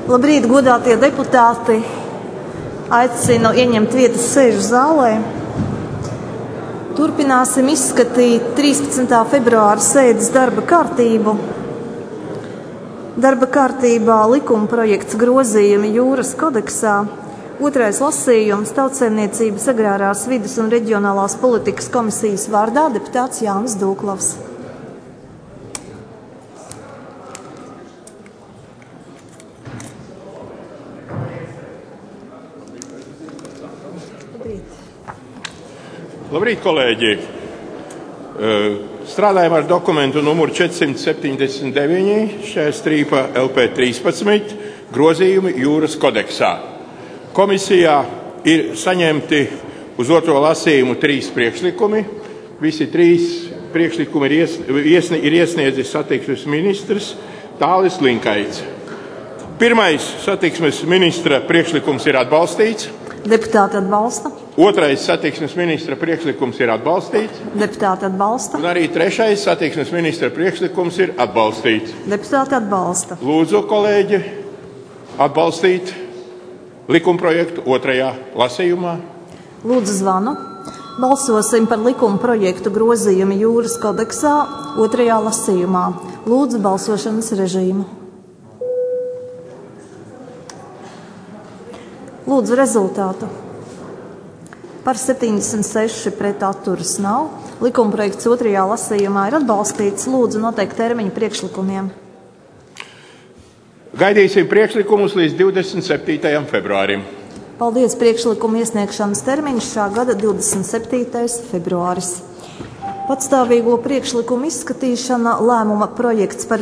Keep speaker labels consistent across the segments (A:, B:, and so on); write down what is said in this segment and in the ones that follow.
A: Labrīt, godātie deputāti! Aicinu ieņemt vietas sēžu zālē. Turpināsim izskatīt 13. februāra sēdes darba kārtību. Darba kārtībā likuma projekts grozījumi Jūras kodeksā. Otrais lasījums Tautsaimniecības agrārās vides un reģionālās politikas komisijas vārdā deputāts Jānis Dūklavs.
B: Labrīt, kolēģi! Strādājam ar dokumentu numuru 479, LP13, grozījumi Jūras kodeksā. Komisijā ir saņemti uz otro lasījumu 3 priekšlikumi. Visi 3 priekšlikumi ir iesniedzis satiksmes ministrs Tālis Linkaits. Pirmais satiksmes ministra priekšlikums ir atbalstīts.
A: Deputāti atbalsta.
B: Otrais satiksmes ministra priekšlikums ir atbalstīts.
A: Deputāti atbalsta.
B: Un arī trešais satiksmes ministra priekšlikums ir atbalstīts.
A: Deputāti atbalsta.
B: Lūdzu, kolēģi, atbalstīt likumprojektu otrajā lasījumā.
A: Lūdzu zvanu. Balsosim par likuma projektu grozījumu Jūras kodeksā otrajā lasījumā. Lūdzu balsošanas režīmu. Lūdzu rezultātu. Par 76 pret atturas nav. Likumprojekts otrajā lasījumā ir atbalstīts. Lūdzu noteikt termiņu priekšlikumiem.
B: Gaidīsim priekšlikumus līdz 27. februārim.
A: Paldies, priekšlikumu iesniegšanas termiņš šā gada 27. februāris. Patstāvīgo priekšlikumu izskatīšana lēmuma projekts par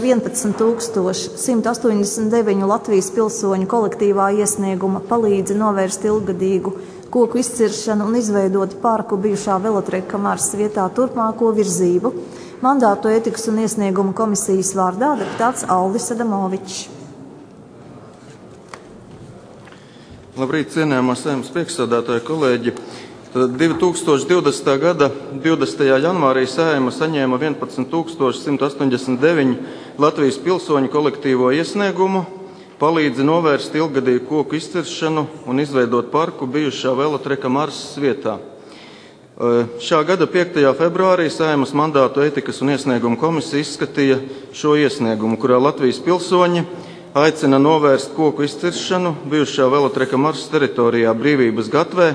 A: 11,189 Latvijas pilsoņu kolektīvā iesnieguma palīdzi novērst ilggadīgu koku izciršanu un izveidot parku bijušā velotreka Mars vietā turpmāko virzību. Mandātu ētikas un iesniegumu komisijas vārdā deputāts Aldis Adamovičs.
C: Labrīt, cienējamā Saeimas priekšsēdētāja kolēģi. 2020. gada 20. janvārī Saeima saņēma 11,189 Latvijas pilsoņu kolektīvo iesniegumu, palīdzi novērst ilggadīgu koku izciršanu un izveidot parku bijušā velotreka Marsas vietā. Šā gada 5. februārī Saeimas mandātu ētikas un iesniegumu komisija izskatīja šo iesniegumu, kurā Latvijas pilsoņi aicina novērst koku izciršanu bijušā velotreka Marsas teritorijā Brīvības gatvē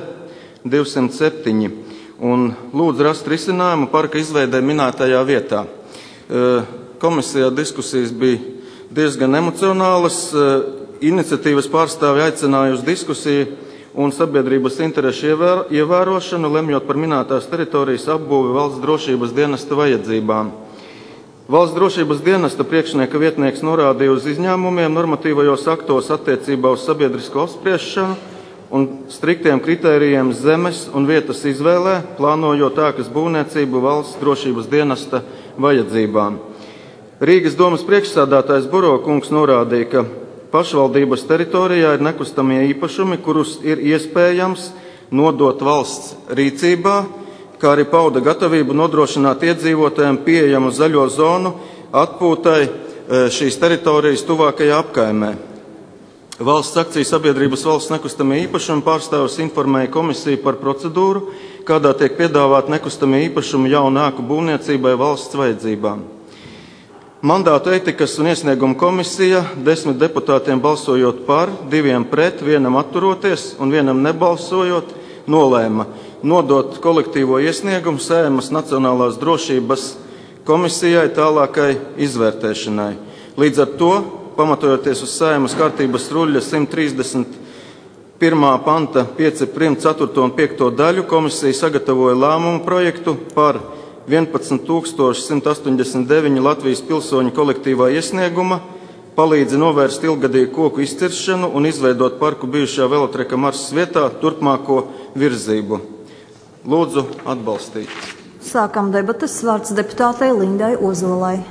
C: 207 un lūdzu rast risinājumu parka izveidē minētajā vietā. Komisijā diskusijas bija diezgan emocionālas. Iniciatīvas pārstāvi aicināja uz diskusiju un sabiedrības interešu ievērošanu, lemjot par minētās teritorijas apbūvi valsts drošības dienesta vajadzībām. Valsts drošības dienesta priekšnieka vietnieks norādīja uz izņēmumiem normatīvajos aktos attiecībā uz sabiedrisko apspriešanu un striktiem kritērijiem zemes un vietas izvēlē, plānojot ēkas būvniecību valsts drošības dienesta vajadzībām. Rīgas domas priekšsēdētājs Burokungs norādīja, ka pašvaldības teritorijā ir nekustamie īpašumi, kurus ir iespējams nodot valsts rīcībā, kā arī pauda gatavību nodrošināt iedzīvotājiem pieejamu zaļo zonu atpūtai šīs teritorijas tuvākajā apkaimē. Valsts akciju sabiedrības valsts nekustamie īpašumi pārstāvis informēja komisiju par procedūru, kādā tiek piedāvāt nekustamie īpašumi jaunu ēku būvniecībai valsts vajadzībām. Mandātu ētikas un iesniegumu komisija 10 deputātiem balsojot par, 2 pret, 1 atturoties un 1 nebalsojot, nolēma nodot kolektīvo iesniegumu Saeimas Nacionālās drošības komisijai tālākai izvērtēšanai. Līdz ar to, pamatojoties uz Saeimas kārtības ruļļa 131. panta 5.4. un 5. daļu, komisija sagatavoja lēmumu projektu par 11,189 Latvijas pilsoņu kolektīvā iesnieguma, palīdzi novērst ilggadīgu koku izciršanu un izveidot parku bijušā velotreka Marsas vietā turpmāko virzību. Lūdzu atbalstīt.
A: Sākam debates. Vārds deputātei Lindai Ozolai.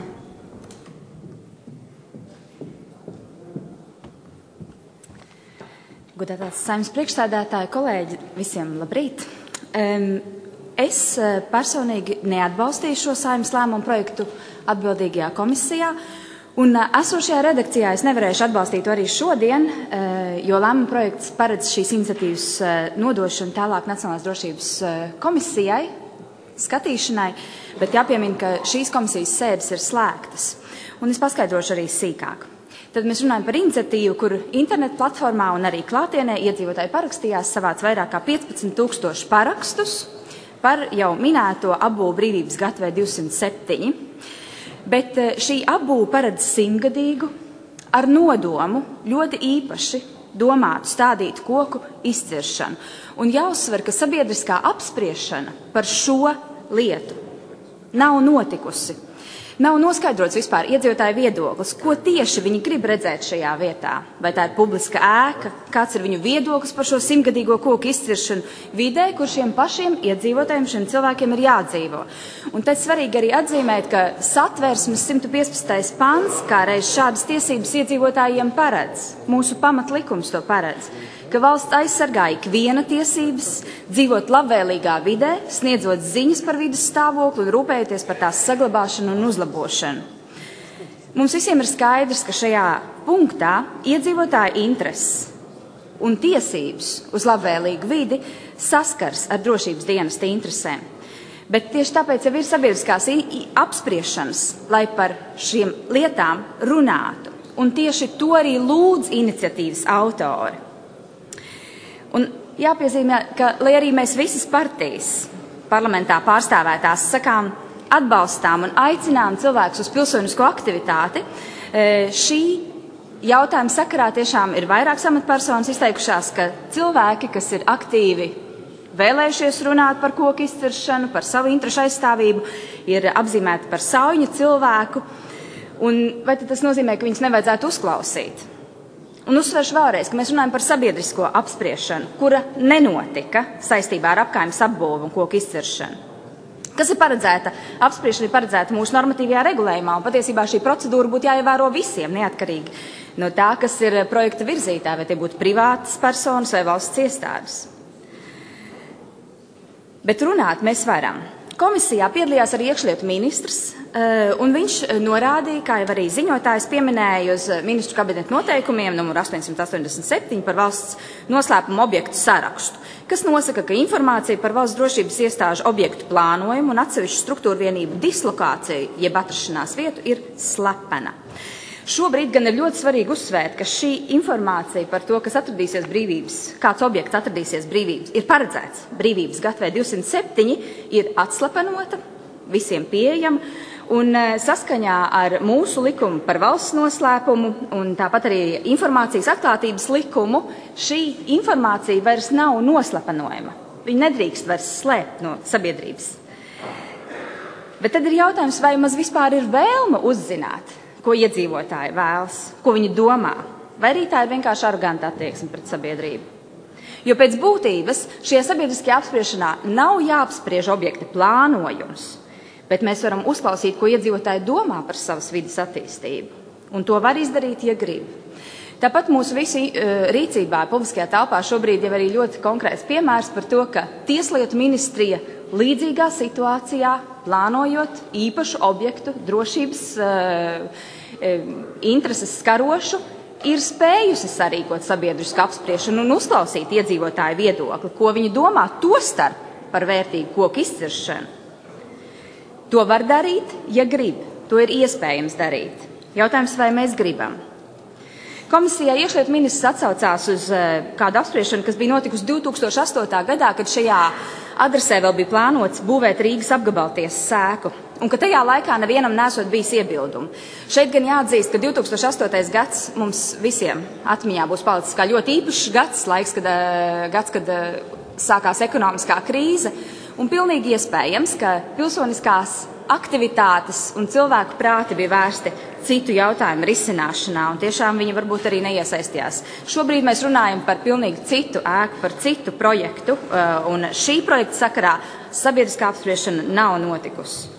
D: Godātās Saeimas priekšsēdētāji, kolēģi, visiem labrīt! Es personīgi neatbalstīju šo Saeimas lēmumu projektu atbildīgajā komisijā, Un esošajā redakcijā es nevarēšu atbalstīt to arī šodien, jo lēmuma projekts paredz šīs iniciatīvas nodošanu tālāk Nacionālās drošības komisijai skatīšanai, bet jāpiemina, ka šīs komisijas sēdes ir slēgtas. Un es paskaidrošu arī sīkāk. Tad mēs runājam par iniciatīvu, kur internetu platformā un arī klātienē iedzīvotāji parakstījās, savāc vairāk kā 15,000 parakstus par jau minēto apbūvu brīvības gatavē 207. Bet šī apbūve paredz 100-gadīgu ar nodomu ļoti īpaši domātu stādītu koku izciršanu. Un jāuzsver, ka sabiedriskā apspriešana par šo lietu nav notikusi. Nav noskaidrots vispār iedzīvotāju viedoklis, ko tieši viņi grib redzēt šajā vietā. Vai tā ir publiska ēka, kāds ir viņu viedoklis par šo 100-gadīgo koku izciršanu vidē, kur šiem pašiem iedzīvotājiem, šiem cilvēkiem ir jādzīvo. Un tad svarīgi arī atzīmēt, ka Satversmes 115. pants, kā reiz šādas tiesības iedzīvotājiem paredz, mūsu pamatlikums to paredz, ka valsts aizsargā ikviena tiesības dzīvot labvēlīgā vidē, sniedzot ziņas par vides stāvokli un rūpējoties par tās saglabāšanu un uzlabošanu. Mums visiem ir skaidrs, ka šajā punktā iedzīvotāja intereses un tiesības uz labvēlīgu vidi saskars ar drošības dienesta interesēm. Bet tieši tāpēc jau ir sabiedriskās apspriešanas, lai par šiem lietām runātu. Un tieši to arī lūdz iniciatīvas autori. Un jāpiezīmē, ka, lai arī mēs visas partijas parlamentā pārstāvētās sakām, atbalstām un aicinām cilvēkus uz pilsonisko aktivitāti, šī jautājuma sakarā tiešām ir vairākas amatpersonas izteikušās, ka cilvēki, kas ir aktīvi vēlējušies runāt par koku izciršanu, par savu interešu aizstāvību, ir apzīmēti par sauņu cilvēku, un vai tad tas nozīmē, ka viņus nevajadzētu uzklausīt? Un uzsveršu vēlreiz, ka mēs runājam par sabiedrisko apspriešanu, kura nenotika saistībā ar apkaimes apbūvi un koku izciršanu. Kas ir paredzēta? Apspriešana ir paredzēta mūsu normatīvajā regulējumā, un patiesībā šī procedūra būtu jāievēro visiem, neatkarīgi no tā, kas ir projekta virzītāji, vai tie būtu privātas personas vai valsts iestādes. Bet runāt mēs varam. Komisijā piedalījās arī iekšlietu ministrs, un viņš norādīja, kā jau arī ziņotājs pieminēja, uz ministru kabineta noteikumiem numur 887 par valsts noslēpuma objektu sarakstu, kas nosaka, ka informācija par valsts drošības iestāžu objektu plānojumu un atsevišķu struktūru vienību dislokāciju, jeb atrašanās vietu, ir slepena. Šobrīd gan ir ļoti svarīgi uzsvērt, ka šī informācija par to, kas atradīsies brīvības, kāds objekts atradīsies brīvības, ir paredzēts brīvības gatavē 207, ir atslepenota, visiem pieejama, un saskaņā ar mūsu likumu par valsts noslēpumu un tāpat arī informācijas atklātības likumu, šī informācija vairs nav noslepenojama. Viņa nedrīkst vairs slēpt no sabiedrības. Bet tad ir jautājums, vai maz vispār ir vēlme uzzināt, ko iedzīvotāji vēlas, ko viņi domā, vai arī tā ir vienkārši aroganta attieksme pret sabiedrību. Jo pēc būtības šajā sabiedriskajā apspriešanā nav jāapspriež objekta plānojums, bet mēs varam uzklausīt, ko iedzīvotāji domā par savas vidas attīstību. Un to var izdarīt, ja grib. Tāpat mūsu visi rīcībā publiskajā telpā šobrīd jau arī ļoti konkrēts piemērs par to, ka Tieslietu ministrija līdzīgā situācijā, plānojot īpašu objektu drošības intereses skarošu, ir spējusi sarīkot sabiedrisku apspriešanu un uzklausīt iedzīvotāju viedokli, ko viņi domā tostarp par vērtīgu koku izciršanu. To var darīt, ja grib. To ir iespējams darīt. Jautājums, vai mēs gribam. Komisijā iekšlietu ministrs atsaucās uz kādu apspriešanu, kas bija notikusi 2008. gadā, kad šajā adresē vēl bija plānots būvēt Rīgas apgabaltiesas sēku, un ka tajā laikā nevienam nesot bijis iebildumu. Šeit gan jāatzīst, ka 2008. gads mums visiem atmiņā būs palicis kā ļoti īpašs gads, kad sākās ekonomiskā krīze, un pilnīgi iespējams, ka pilsoniskās aktivitātes un cilvēku prāti bija vērsti citu jautājumu risināšanā, un tiešām viņi varbūt arī neiesaistījās. Šobrīd mēs runājam par pilnīgi citu ēku, par citu projektu, un šī projekta sakarā sabiedriskā apspriešana nav notikusi.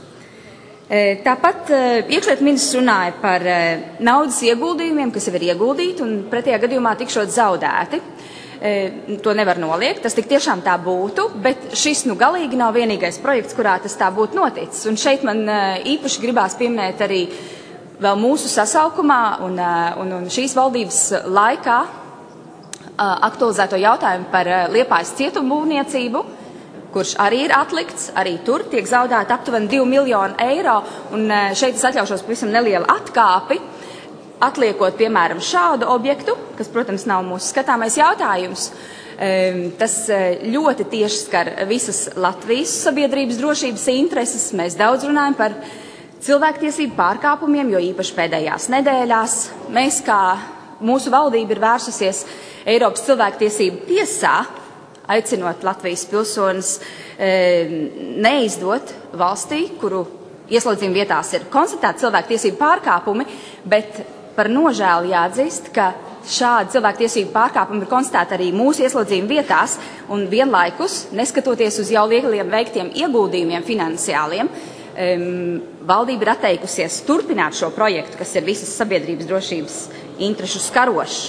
D: Tāpat iekšlietu ministrs runāja par naudas ieguldījumiem, kas jau ir ieguldīti, un pretējā gadījumā tikšot zaudēti. To nevar noliegt, tas tik tiešām tā būtu, bet šis galīgi nav vienīgais projekts, kurā tas tā būtu noticis. Un šeit man īpaši gribās pieminēt arī vēl mūsu sasaukumā un šīs valdības laikā aktualizēto jautājumu par Liepājas cietumu būvniecību, kurš arī ir atlikts, arī tur tiek zaudēta aptuveni 2 miljoni eiro, un šeit es atļaušos pavisam nelielu atkāpi, atliekot, piemēram, šādu objektu, kas, protams, nav mūsu skatāmais jautājums. Tas ļoti tieši skar visas Latvijas sabiedrības drošības intereses. Mēs daudz runājam par cilvēktiesību pārkāpumiem, jo īpaši pēdējās nedēļās mēs, kā mūsu valdība, ir vērsusies Eiropas cilvēktiesību tiesā, aicinot Latvijas pilsonis neizdot valstī, kuru ieslodzījuma vietās ir konstatēti cilvēktiesību pārkāpumi, bet par nožēlu jāatzīst, ka šādi cilvēktiesību pārkāpumi ir konstatēti arī mūsu ieslodzījuma vietās, un vienlaikus, neskatoties uz jau lieliem veiktiem ieguldījumiem finansiāliem, valdība ir atteikusies turpināt šo projektu, kas ir visas sabiedrības drošības interešu skarošs.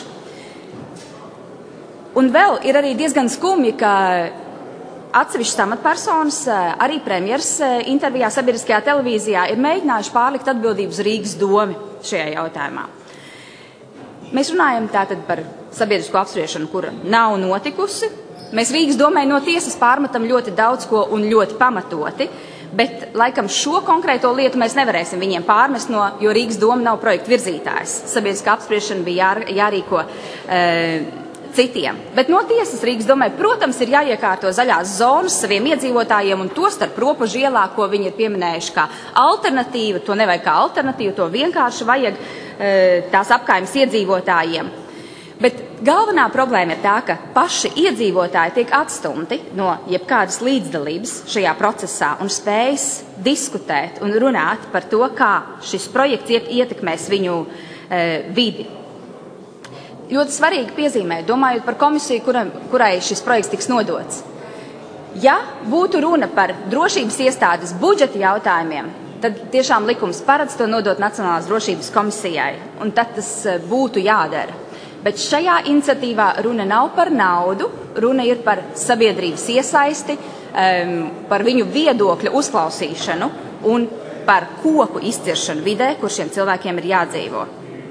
D: Un vēl ir arī diezgan skumji, ka atsevišķas amatpersonas, arī premjers intervijā sabiedriskajā televīzijā ir mēģinājuši pārlikt atbildību uz Rīgas domi šajā jautājumā. Mēs runājam tātad par sabiedrisko apspriešanu, kura nav notikusi. Mēs Rīgas domai no tiesas pārmetam ļoti daudz ko un ļoti pamatoti, bet laikam šo konkrēto lietu mēs nevarēsim viņiem pārmest, jo Rīgas doma nav projekta virzītājs. Sabiedriskā apspriešana bija jārīko citiem. Bet no tiesas Rīgas domai, protams, ir jāiekārto zaļās zonas saviem iedzīvotājiem, un to starp Ropožu ielā, ko viņi ir pieminējuši kā alternatīvu, to nevajag kā alternatīvu, to vienkārši vajag tās apkaimes iedzīvotājiem. Bet galvenā problēma ir tā, ka paši iedzīvotāji tiek atstumti no jebkādas līdzdalības šajā procesā un spējas diskutēt un runāt par to, kā šis projekts ietekmēs viņu vidi. Ļoti svarīgi piezīmēt, domājot par komisiju, kurai šis projekts tiks nodots. Ja būtu runa par drošības iestādes budžeta jautājumiem, tad tiešām likums paredz to nodot Nacionālās drošības komisijai, un tad tas būtu jādara. Bet šajā iniciatīvā runa nav par naudu, runa ir par sabiedrības iesaisti, par viņu viedokļa uzklausīšanu un par koku izciršanu vidē, kur šiem cilvēkiem ir jādzīvo.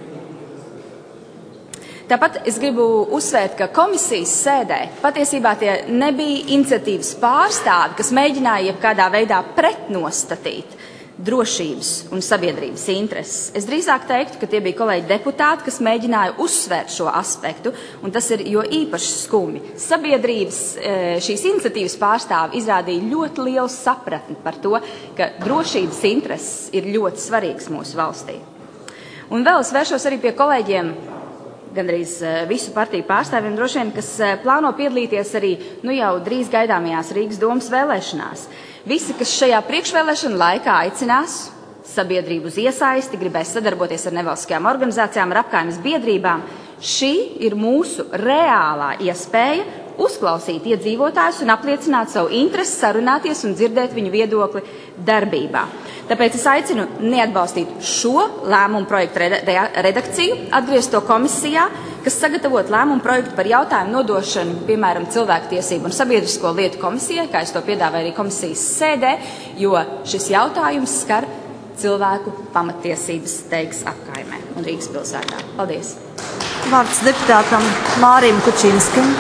D: Tāpat es gribu uzsvērt, ka komisijas sēdē patiesībā tie nebija iniciatīvas pārstāvi, kas mēģināja jebkādā veidā pretnostatīt drošības un sabiedrības intereses. Es drīzāk teiktu, ka tie bija kolēģi deputāti, kas mēģināja uzsvērt šo aspektu, un tas ir jo īpaši skumji. Sabiedrības šīs iniciatīvas pārstāvi izrādīja ļoti lielu sapratni par to, ka drošības intereses ir ļoti svarīgas mūsu valstī. Un vēl es vēršos arī pie kolēģiem, gandrīz visu partiju pārstāvjiem droši vien, kas plāno piedalīties arī jau drīz gaidāmajās Rīgas domas vēlēšanās. Visi, kas šajā priekšvēlēšana laikā aicinās sabiedrību uz iesaisti, gribēs sadarboties ar nevalstiskajām organizācijām, ar apkaimes biedrībām, šī ir mūsu reālā iespēja uzklausīt iedzīvotājus un apliecināt savu interesi, sarunāties un dzirdēt viņu viedokli darbībā. Tāpēc es aicinu neatbalstīt šo lēmumu projektu redakciju, atgriezt to komisijā, kas sagatavot lēmumu projektu par jautājumu nodošanu, piemēram, cilvēktiesību un sabiedrisko lietu komisijai, kā es to piedāvāju arī komisijas sēdē, jo šis jautājums skar cilvēku pamatiesības Teigas apkaimē un Rīgas pilsētā. Paldies!
A: Vārds deputātam Mārim Kučinskim.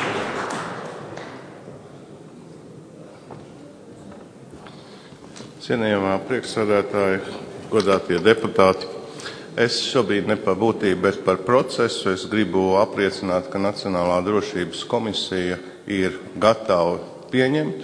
B: Cienījamā priekšsēdētāja, godātie deputāti, es šobrīd ne par būtību, bet par procesu. Es gribu apliecināt, ka Nacionālā drošības komisija ir gatava pieņemt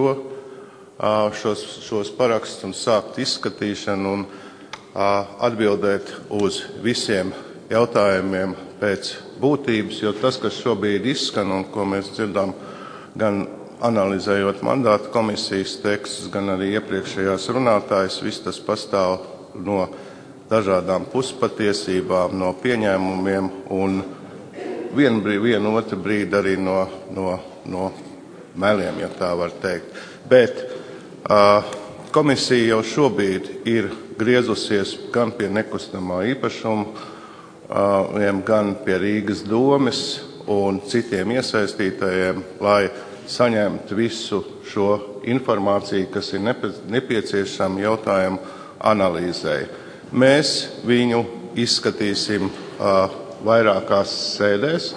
B: šos parakstus un sākt izskatīšanu un atbildēt uz visiem jautājumiem pēc būtības, jo tas, kas šobrīd izskan un ko mēs dzirdam gan analizējot mandāta komisijas tekstus, gan arī iepriekšējās runātājas, viss tas pastāv no dažādām puspatiesībām, no pieņēmumiem un vienu otru brīdi arī no meliem, ja tā var teikt. Bet komisija jau šobrīd ir griezusies gan pie nekustamā īpašuma, gan pie Rīgas domes un citiem iesaistītajiem, lai saņemt visu šo informāciju, kas ir nepieciešama jautājumu analīzei. Mēs viņu izskatīsim vairākās sēdēs.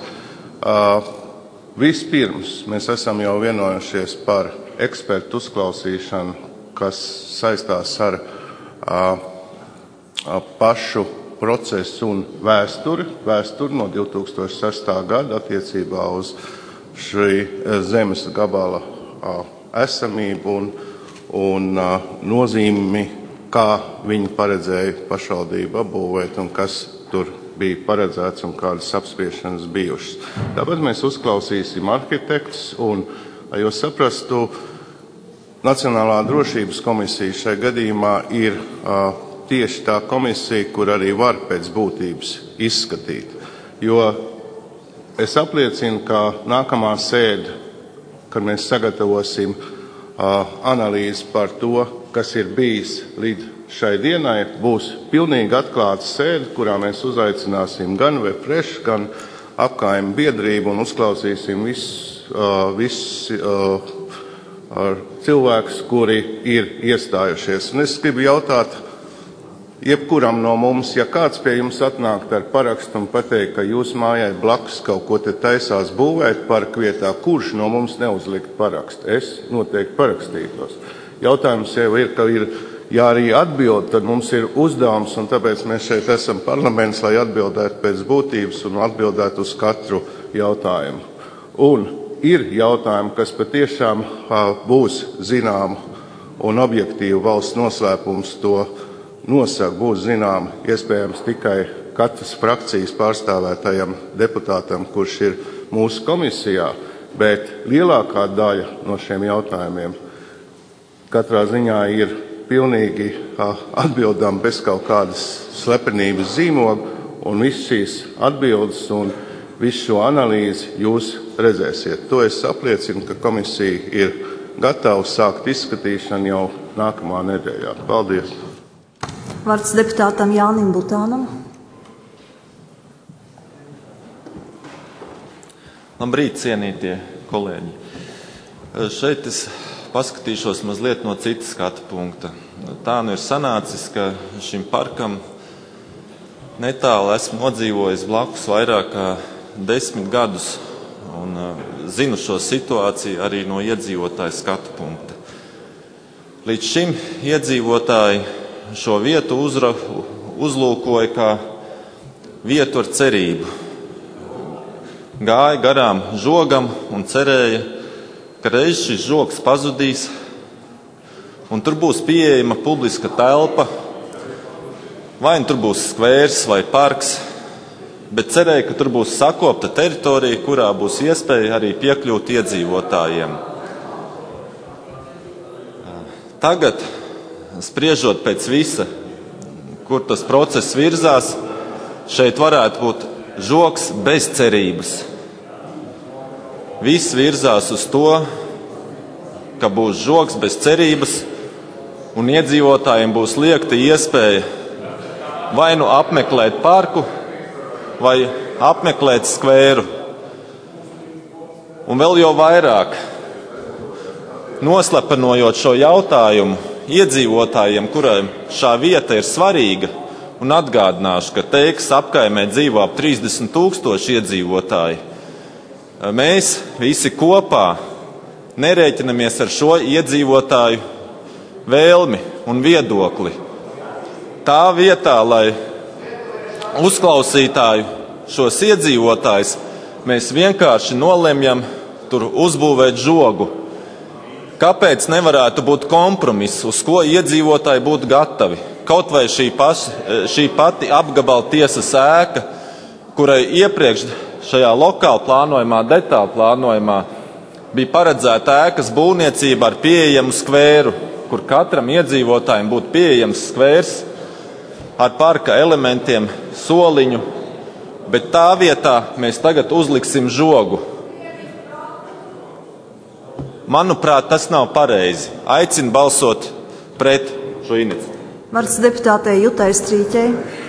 B: Vispirms mēs esam jau vienojušies par ekspertu uzklausīšanu, kas saistās ar pašu procesu un vēsturi no 2006. gada attiecībā uz šī zemes gabala esamību un nozīmi, kā viņi paredzēja pašvaldību apbūvēt un kas tur bija paredzēts un kādas apspriešanas bijušas. Tāpēc mēs uzklausīsim arhitektus un, lai jūs saprastu, Nacionālā drošības komisija šajā gadījumā ir tieši tā komisija, kur arī var pēc būtības izskatīt. Jo es apliecinu, ka nākamā sēde, kad mēs sagatavosim analīzi par to, kas ir bijis līdz šai dienai, būs pilnīgi atklāta sēde, kurā mēs uzaicināsim gan Vefresh, gan apkaimi biedrību un uzklausīsim visus cilvēkus, kuri ir iestājušies. Un es gribu jautāt jebkuram no mums, ja kāds pie jums atnākt ar parakstu un pateikt, ka jūs mājai blakus kaut ko te taisās būvēt parku vietā, kurš no mums neuzlikt parakstu? Es noteikti parakstītos. Jautājums jau ir, ka ir arī atbild, tad mums ir uzdevums, un tāpēc mēs šeit esam parlaments, lai atbildētu pēc būtības un atbildētu uz katru jautājumu. Un ir jautājumi, kas patiešām būs zināmu un objektīvu valsts noslēpums to nosaka, būs zinām iespējams tikai katras frakcijas pārstāvētajam deputātam, kurš ir mūsu komisijā, bet lielākā daļa no šiem jautājumiem katrā ziņā ir pilnīgi atbildām bez kaut kādas slepenības zīmoga, un viss šīs atbildes un visu šo analīzi jūs redzēsiet. To es apliecinu, ka komisija ir gatava sākt izskatīšanu jau nākamā nedēļā. Paldies!
A: Vārds deputātam Jānim Butānam.
E: Labrīt, cienītie kolēģi. Šeit es paskatīšos mazliet no citas skatu punkta. Tā nu ir sanācis, ka šim parkam netālu esmu nodzīvojis blakus vairāk kā 10 gadus un zinu šo situāciju arī no iedzīvotāju skatu punkta. Līdz šim iedzīvotāji šo vietu uzlūkoja kā vietu ar cerību. Gāja garām žogam un cerēja, ka reiz šis žogs pazudīs un tur būs pieejama publiska telpa, vai tur būs skvērs vai parks, bet cerēja, ka tur būs sakopta teritorija, kurā būs iespēja arī piekļūt iedzīvotājiem. Tagad, spriežot pēc visa, kur tas process virzās, šeit varētu būt žogs bez cerības. Viss virzās uz to, ka būs žogs bez cerības, un iedzīvotājiem būs liekta iespēja vai nu apmeklēt parku, vai apmeklēt skvēru. Un vēl jau vairāk, noslepenojot šo jautājumu iedzīvotājiem, kuriem šā vieta ir svarīga, un atgādināšu, ka Teikas apkaimē dzīvo ap 30 000 iedzīvotāji. Mēs visi kopā nerēķinamies ar šo iedzīvotāju vēlmi un viedokli. Tā vietā, lai uzklausītāju šos iedzīvotājus, mēs vienkārši nolemjam tur uzbūvēt žogu. Kāpēc nevarētu būt kompromiss, uz ko iedzīvotāji būtu gatavi? Kaut vai šī pati apgabala tiesas ēka, kurai iepriekš šajā lokāla plānojumā, detāla plānojumā bija paredzēta ēkas būvniecība ar pieejamu skvēru, kur katram iedzīvotājiem būtu pieejams skvērs ar parka elementiem, soliņu, bet tā vietā mēs tagad uzliksim žogu. Manuprāt, tas nav pareizi. Aicinu balsot pret šo iniciatīvu.
A: Vārds deputātei Jutai Strīķei.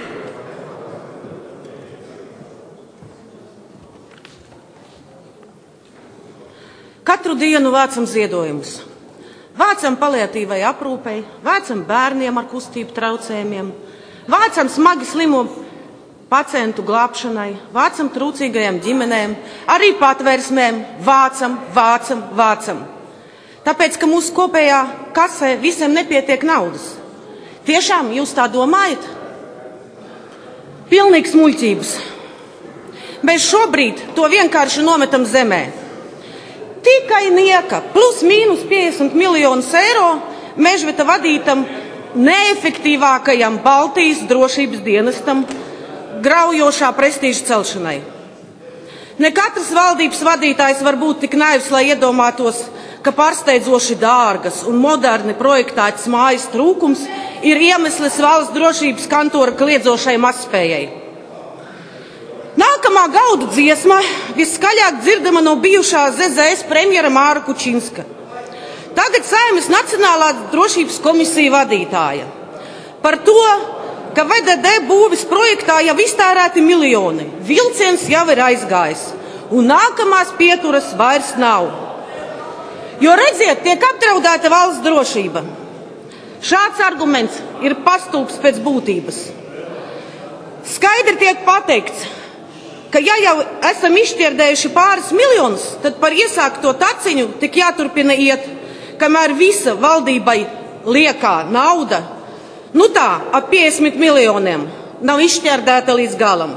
F: Katru dienu vācam ziedojumus. Vācam paliatīvai aprūpei, vācam bērniem ar kustību traucējumiem, Vācam smagi slimo pacientu glābšanai, vācam trūcīgajām ģimenēm, arī patvērsmēm, vācam. Tāpēc, ka mūsu kopējā kasē visiem nepietiek naudas. Tiešām jūs tā domājat? Pilnīgs muļķības. Mēs šobrīd to vienkārši nometam zemē. Tikai nieka, plus mīnus 50 miljonus eiro Mežveta vadītam neefektīvākajam Baltijas drošības dienestam graujošā prestīža celšanai. Ne katrs valdības vadītājs var būt tik naivs, lai iedomātos, ka pārsteidzoši dārgas un moderni projektētas mājas trūkums ir iemesls valsts drošības kantora kliedzošai mazspējai. Nākamā gaudu dziesma viskaļāk dzirdama no bijušā ZZS premjera Māra Kučinska. Tagad Saeimas Nacionālās drošības komisija vadītāja. Par to, ka VDD būvis projektā jau iztērēti miljoni, vilciens jau ir aizgājis, un nākamās pieturas vairs nav. Jo redziet, tiek apdraudēta valsts drošība. Šāds arguments ir pastūgs pēc būtības. Skaidri tiek pateikts, ka ja jau esam izšķirdējuši pāris miljonus, tad par iesākto taciņu tik jāturpina iet, kamēr visa valdībai liekā nauda, ap 50 miljoniem, nav izšķērdēta līdz galam.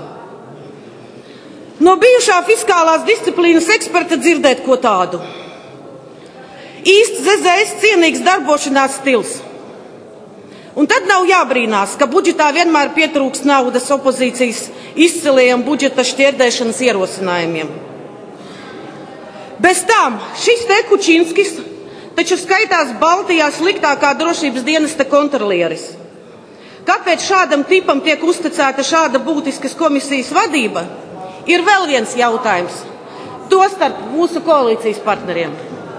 F: No bijušā fiskālās disciplīnas eksperta dzirdēt ko tādu. Īsts ZZS cienīgs darbošanās stils. Un tad nav jābrīnās, ka budžetā vienmēr pietrūks naudas opozīcijas izcilajiem budžeta šķirdēšanas ierosinājumiem. Bez tām šis te Kučinskis taču skaitās Baltijā sliktākā drošības dienesta kontrolieris. Kāpēc šādam tipam tiek uzticēta šāda būtiskas komisijas vadība, ir vēl viens jautājums, tostarp mūsu koalīcijas partneriem.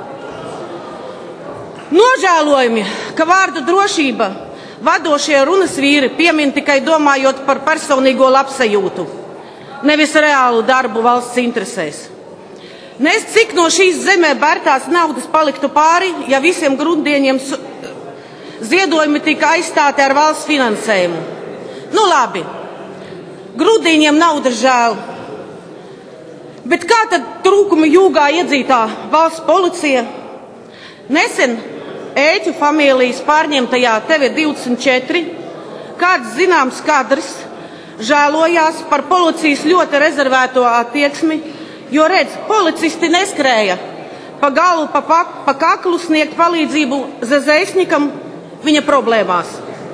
F: Nožēlojami, ka vārdu drošība vadošie runas vīri piemin tikai domājot par personīgo labsajūtu, nevis reālu darbu valsts interesēs. Nes cik no šīs zemē bērtās naudas paliktu pāri, ja visiem grundieņiem ziedojumi tika aizstāti ar valsts finansējumu. Labi, grūdīņiem naudas žēl. Bet kā tad trūkuma jūgā iedzītā valsts policija? Nesen Ēķu familijas pārņemtajā TV24 kāds zināms kadrs žēlojās par policijas ļoti rezervēto attieksmi, jo redz, policisti neskrēja pa galu, pa kaklu sniegt palīdzību ZZSnikam viņa problēmās.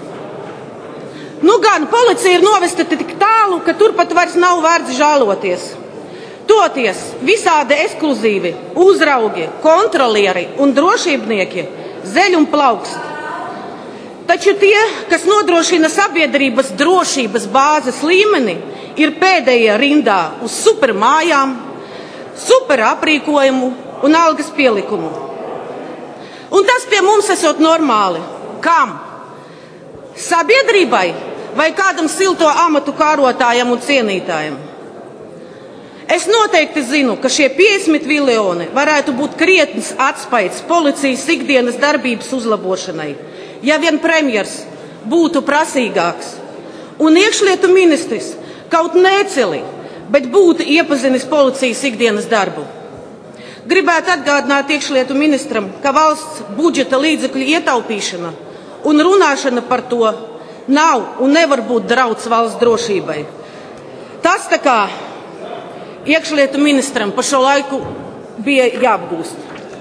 F: Gan policija ir novesta tik tālu, ka turpat vairs nav vērts žēloties. Toties visādi ekskluzīvi uzraugi, kontrolieri un drošībnieki zeļ un plaukst. Taču tie, kas nodrošina sabiedrības drošības bāzes līmeni, ir pēdējie rindā uz supermājām, superaprīkojumu un algas pielikumu. Un tas pie mums esot normāli. Kam? Sabiedrībai vai kādam silto amatu kārotājam un cienītājam? Es noteikti zinu, ka šie 50 miljoni varētu būt krietns atspaids policijas ikdienas darbības uzlabošanai, ja vien premjers būtu prasīgāks un iekšlietu ministrs kaut neceli, bet būtu iepazinis policijas ikdienas darbu. Gribētu atgādināt iekšlietu ministram, ka valsts budžeta līdzekļu ietaupīšana un runāšana par to nav un nevar būt drauds valsts drošībai. Tas tā kā iekšlietu ministram pa šo laiku bija jāapgūst.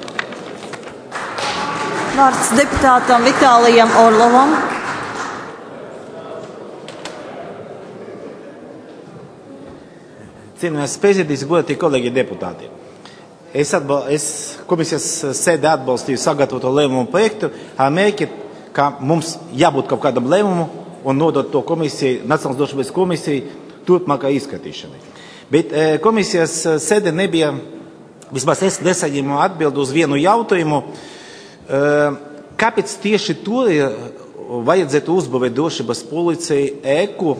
A: Vārds deputātam Vitālijam Orlovam.
G: Cienījamais prezidents, godātie kolēģi deputāti. Es komisijas sēdē atbalstīju sagatavoto lēmumu projektu ar mērķi, ka mums jābūt kaut kādam lēmumu un nodot to komisiju, Nacionālās drošības komisiju, turpmākai izskatīšanai. Bet komisijas sēde nebija, vismaz es nesaņēmu atbildi uz vienu jautājumu, kāpēc tieši tur vajadzētu uzbūvēt drošības policijai ēku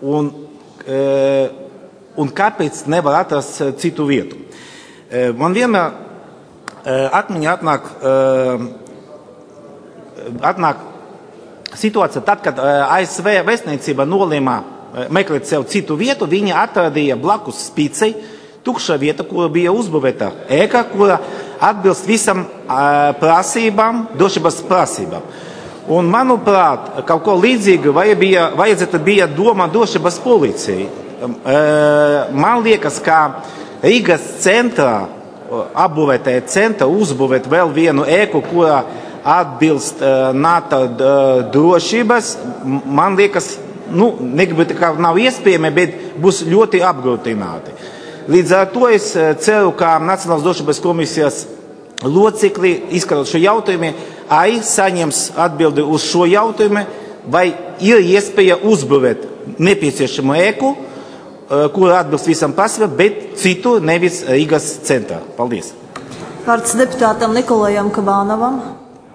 G: un kāpēc nevar atrast citu vietu. Man vienmēr atmiņā atnāk situācija, tad, kad ASV vēstniecība nolēma meklēt sev citu vietu, viņi atradīja blakus Spicei tukša vieta, kura bija uzbūvēta ēka, kura atbilst visam prasībām, drošības prasībām. Un, manuprāt, kaut ko līdzīgu vajadzētu bija doma drošības policijai. Man liekas, ka Rīgas centrā, apbūvētajā centrā uzbūvēt vēl vienu ēku, kura atbilst NATO drošības, man liekas, negribu kā nav iespējami, bet būs ļoti apgrūtināti. Līdz ar to es ceru, ka Nacionālās drošības komisijas locekļi, izskatot šo jautājumu, arī saņems atbildi uz šo jautājumu, vai ir iespēja uzbūvēt nepieciešamu ēku, kur atbilst visam prasībām, bet citu nevis Rīgas centrā. Paldies.
A: Vārds deputātam Nikolajam Kabānovam.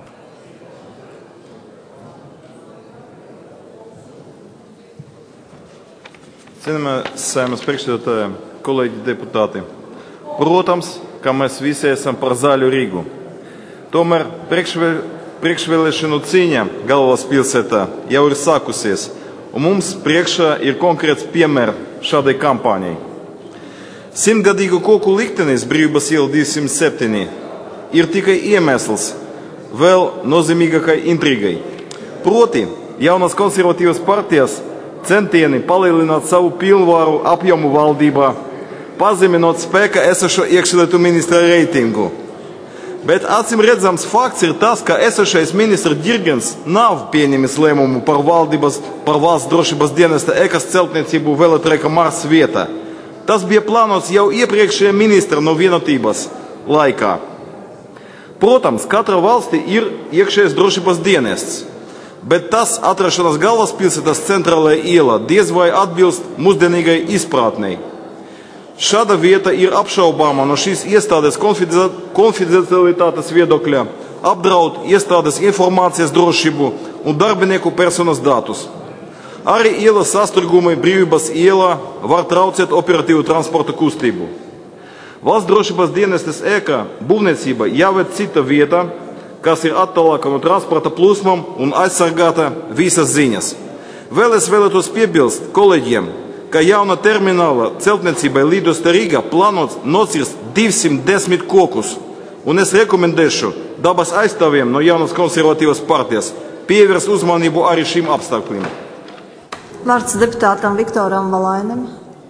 H: Cienījamie Saeimas priekšsēdētāji, kolēģi deputāti. Protams, ka mēs visi esam par zaļu Rīgu. Tomēr priekšvēlēšanu cīņa galvaspilsētā jau ir sākusies, un mums priekšā ir konkrēts piemērs šādai kampaņai. 100-gadīgu koku liktenis Brīvības iela 207 ir tikai iemesls vēl nozīmīgākai intrigai. Proti, jaunās konservatīvas partijas centieni palielināt savu pilnvaru apjomu valdībā, pazeminot spēka esošo iekšlietu ministra reitingu. Bet acīm redzams fakts ir tas, ka esošais ministra Ģirgens nav pieņemis lēmumu par valsts drošības dienesta ēkas celtniecību Velotreka Mars vietā. Tas bija plānots jau iepriekšējā ministra no Vienotības laikā. Protams, katra valstī ir iekšējais drošības dienests, bet tas atrašanās galvaspilsētas centrālajā ielā diez vai atbilst mūsdienīgai izpratnei. Šāda vieta ir apšaubāma no šīs iestādes konfidencialitātes viedokļa, apdraud iestādes informācijas drošību un darbinieku personas datus. Arī ielas sastrigumi Brīvības ielā var traucēt operatīvu transporta kustību. Valsts drošības dienestes ēka būvniecība jāved cita vieta, kas ir attālāka no transporta plūsmām un aizsargāta visas ziņas. Vēl es vēlētos piebilst kolēģiem, ka jauna termināla celtniecībai lidosta Rīgā plānots nocirst 210 kokus, un es rekomendēšu dabas aizstāvjiem no jaunas konservatīvas partijas pievērst uzmanību arī šīm apstākļiem.
A: Vārds deputātam Viktoram Valainam.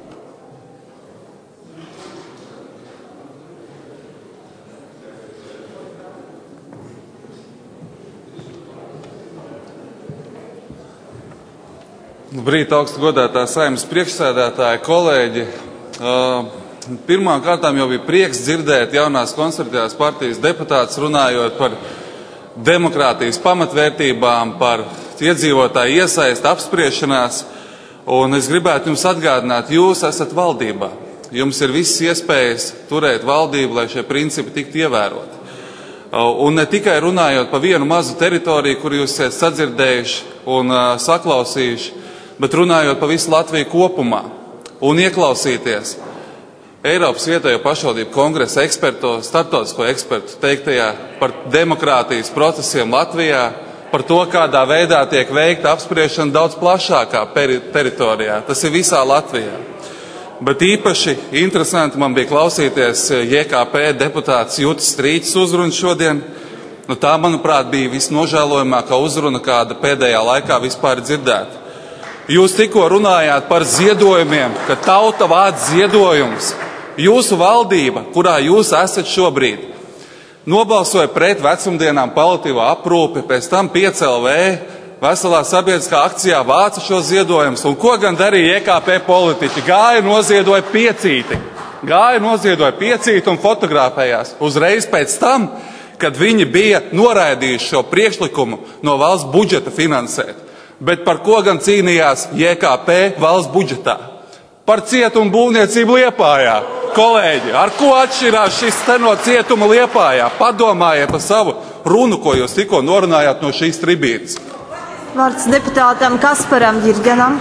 I: Labrīt, augstu godātā Saeimas priekšsēdētāji, kolēģi. Pirmām kārtām jau bija prieks dzirdēt jaunās konservatīvās partijas deputātus runājot par demokrātijas pamatvērtībām, par iedzīvotāju iesaisti, apspriešanās. Un es gribētu jums atgādināt, jūs esat valdībā. Jums ir visas iespējas turēt valdību, lai šie principi tiktu ievēroti. Un ne tikai runājot par vienu mazu teritoriju, kur jūs esat sadzirdējuši un saklausījuši, bet runājot par visu Latviju kopumā un ieklausīties Eiropas vietējo pašvaldību kongresa ekspertu, starptautisko ekspertu teiktajā par demokrātijas procesiem Latvijā, par to, kādā veidā tiek veikta apspriešana daudz plašākā teritorijā. Tas ir visā Latvijā. Bet īpaši interesanti man bija klausīties JKP deputāts Jutis Strīķis uzrunu šodien. Tā, manuprāt, bija visnožēlojamākā uzruna, kāda pēdējā laikā vispār dzirdēta. Jūs tikko runājāt par ziedojumiem, ka tauta vāc ziedojumus. Jūsu valdība, kurā jūs esat šobrīd, nobalsoja pret vecumdienām paliatīvo aprūpi, pēc tam 5LV veselā sabiedriskā akcijā vāca šo ziedojumus. Un ko gan darīja JKP politiķi? Gāja noziedoja piecīti un fotografējās. Uzreiz pēc tam, kad viņi bija noraidījuši šo priekšlikumu no valsts budžeta finansēt. Bet par ko gan cīnījās JKP valsts budžetā? Par cietumu būvniecību Liepājā. Kolēģi, ar ko atšķirās šis te no cietuma Liepājā? Padomājiet par savu runu, ko jūs tikko norunājāt no šīs tribīnes.
A: Vārds deputātam Kasparam Ģirģenam.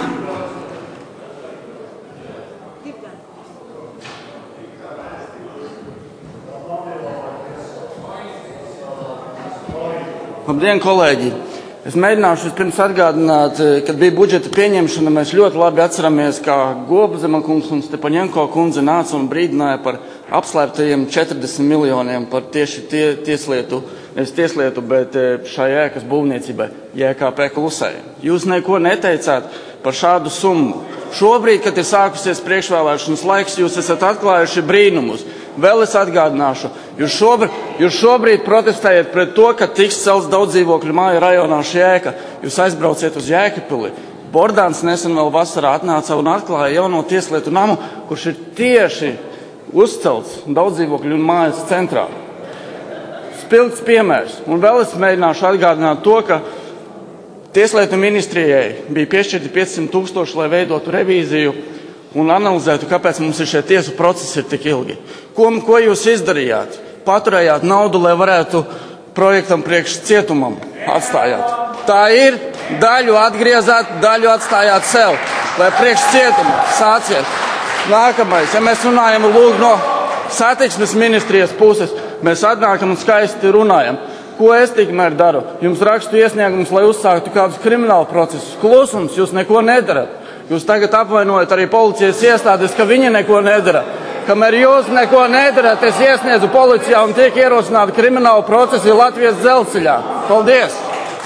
J: Labdien, kolēģi! Es mēģināšu vispirms atgādināt, kad bija budžeta pieņemšana, mēs ļoti labi atceramies, kā Gobzema kungs un Stepaņenko kundze nāca un brīdināja par apslēptajiem 40 miljoniem par tieši tieslietu, bet šai ēkas būvniecībai, JKP klusē. Jūs neko neteicāt par šādu summu. Šobrīd, kad ir sākusies priekšvēlēšanas laiks, jūs esat atklājuši brīnumus. Vēl es atgādināšu, jūs šobrīd protestējat pret to, ka tiks celts daudzdzīvokļu māju rajonā šī ēka. Jūs aizbrauciet uz Jēkabpili. Bordāns nesen vēl vasarā atnāca un atklāja jauno tieslietu namu, kurš ir tieši uzcelts daudzdzīvokļu mājas centrā. Spilgts piemērs. Un vēl es mēģināšu atgādināt to, ka Tieslietu ministrijai bija piešķirti 500 000, lai veidotu revīziju un analizētu, kāpēc mums ir šie tiesu procesi ir tik ilgi. Ko jūs izdarījāt? Paturējāt naudu, lai varētu projektam priekš cietumam atstājāt. Tā ir, daļu atgriezāt, daļu atstājāt sev, lai priekš cietumam sāciet. Nākamais, ja mēs runājam lūk no satiksmes ministrijas puses, mēs atnākam un skaisti runājam. Ko es tikmēr daru? Jums rakstu iesniegumus, lai uzsāktu kādus kriminālu procesus. Klusums, jūs neko nedarat. Jūs tagad apvainojat arī policijas iestādes, ka viņi neko nedara. Kamēr jūs neko nedarat, es iesniedzu policijā un tiek ierosināti kriminālu procesi Latvijas dzelzceļā. Paldies!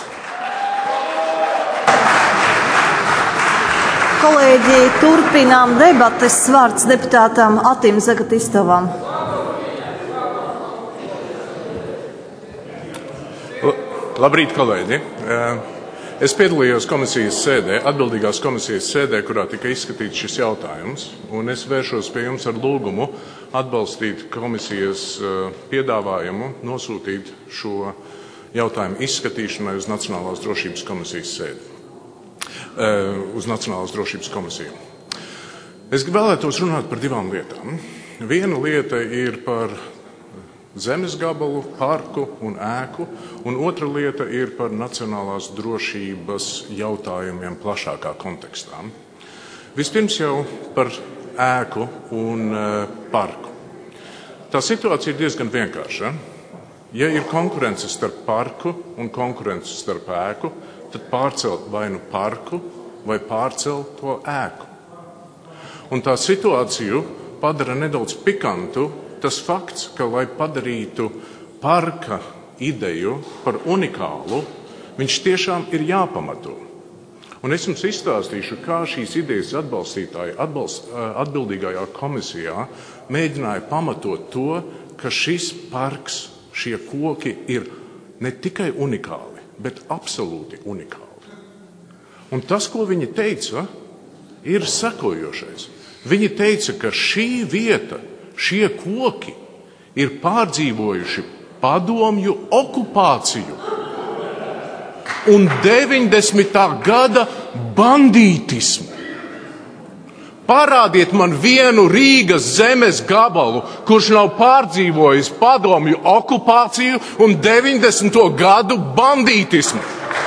A: Kolēģi, turpinām debates. Vārds deputātam Atim Zagatistovam.
K: Labrīt, kolēģi! Es piedalījos komisijas sēdē, atbildīgās komisijas sēdē, kurā tika izskatīts šis jautājums, un es vēršos pie jums ar lūgumu atbalstīt komisijas piedāvājumu nosūtīt šo jautājumu izskatīšanai uz Nacionālās drošības komisijas sēdi, uz Nacionālās drošības komisiju. Es vēlētos runāt par divām lietām. Viena lieta ir par zemes gabalu, parku un ēku, un otra lieta ir par nacionālās drošības jautājumiem plašākā kontekstā. Vispirms jau par ēku un parku. Tā situācija ir diezgan vienkārša. Ja ir konkurence starp parku un konkurence starp ēku, tad pārcelt vai nu parku vai pārcelt to ēku. Un tā situāciju padara nedaudz pikantu tas fakts, ka, lai padarītu parka ideju par unikālu, viņš tiešām ir jāpamato. Un es jums izstāstīšu, kā šīs idejas atbalstītāji atbildīgajā komisijā mēģināja pamatot to, ka šis parks, šie koki ir ne tikai unikāli, bet absolūti unikāli. Un tas, ko viņi teica, ir sekojošais. Viņi teica, ka šī vieta, šie koki ir pārdzīvojuši padomju okupāciju un 90. gada bandītismu. Parādiet man vienu Rīgas zemes gabalu, kurš nav pārdzīvojis padomju okupāciju un 90. gadu bandītismu.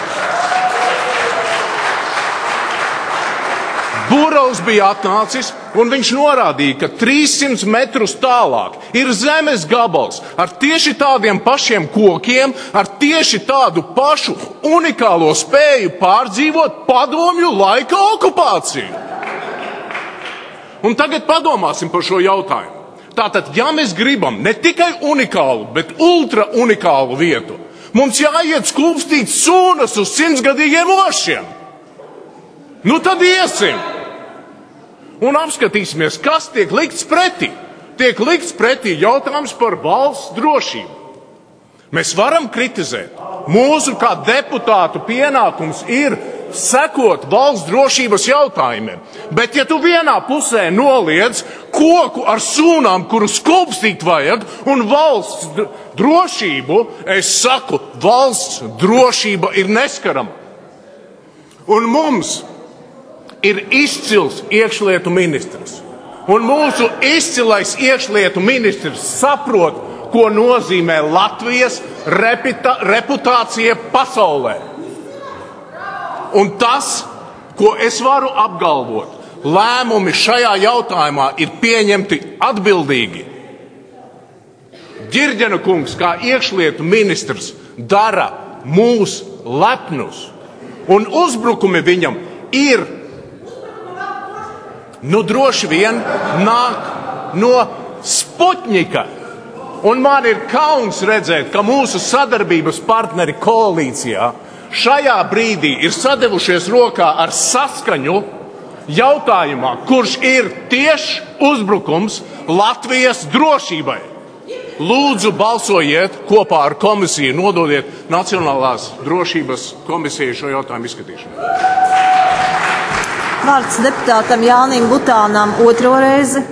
K: Burovs bija atnācis, un viņš norādīja, ka 300 metrus tālāk ir zemes gabals ar tieši tādiem pašiem kokiem, ar tieši tādu pašu unikālo spēju pārdzīvot padomju laika okupāciju. Un tagad padomāsim par šo jautājumu. Tātad, ja mēs gribam ne tikai unikālu, bet ultra unikālu vietu, mums jāiet skūpstīt sunas uz 100-gadīgiem ošiem. Nu tad iesim! Un apskatīsimies, kas tiek likts pretī. Tiek likts pretī jautājums par valsts drošību. Mēs varam kritizēt. Mūsu kā deputātu pienākums ir sekot valsts drošības jautājumiem. Bet ja tu vienā pusē noliedz koku ar sūnām, kuru skūpstīt vajag, un valsts drošību, es saku, valsts drošība ir neskarama. Un mums ir izcils iekšlietu ministrs. Un mūsu izcilais iekšlietu ministrs saprot, ko nozīmē Latvijas reputācija pasaulē. Un tas, ko es varu apgalvot, lēmumi šajā jautājumā ir pieņemti atbildīgi. Ģirģena kungs, kā iekšlietu ministrs, dara mūs lepnus, un uzbrukumi viņam ir, droši vien nāk no Sputņika. Un man ir kauns redzēt, ka mūsu sadarbības partneri koalīcijā šajā brīdī ir sadevušies rokā ar Saskaņu jautājumā, kurš ir tieši uzbrukums Latvijas drošībai. Lūdzu, balsojiet kopā ar komisiju, nododiet Nacionālās drošības komisijai šo jautājumu izskatīšanai.
A: Vārds deputātam Jānim Butānam otro reizi.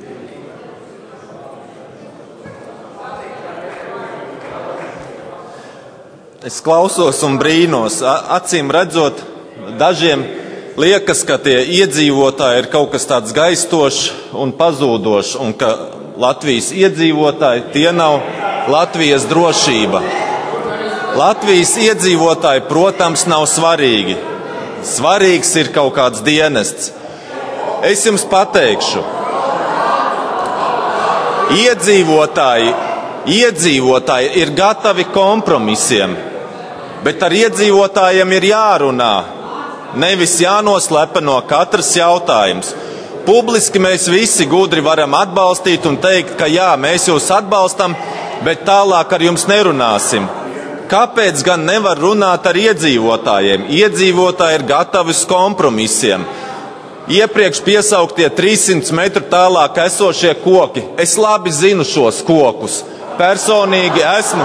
E: Es klausos un brīnos. Acīm redzot, dažiem liekas, ka tie iedzīvotāji ir kaut kas tāds gaistošs un pazūdošs, un ka Latvijas iedzīvotāji tie nav Latvijas drošība. Latvijas iedzīvotāji, protams, nav svarīgi. Svarīgs ir kaut kāds dienests. Es jums pateikšu, iedzīvotāji ir gatavi kompromisiem, bet ar iedzīvotājiem ir jārunā, nevis jānoslepeno katrs jautājums. Publiski mēs visi gudri varam atbalstīt un teikt, ka jā, mēs jūs atbalstam, bet tālāk ar jums nerunāsim. Kāpēc gan nevar runāt ar iedzīvotājiem? Iedzīvotāji ir gatavi uz kompromisiem. Iepriekš piesauktie 300 metru tālāk esošie koki. Es labi zinu šos kokus. Personīgi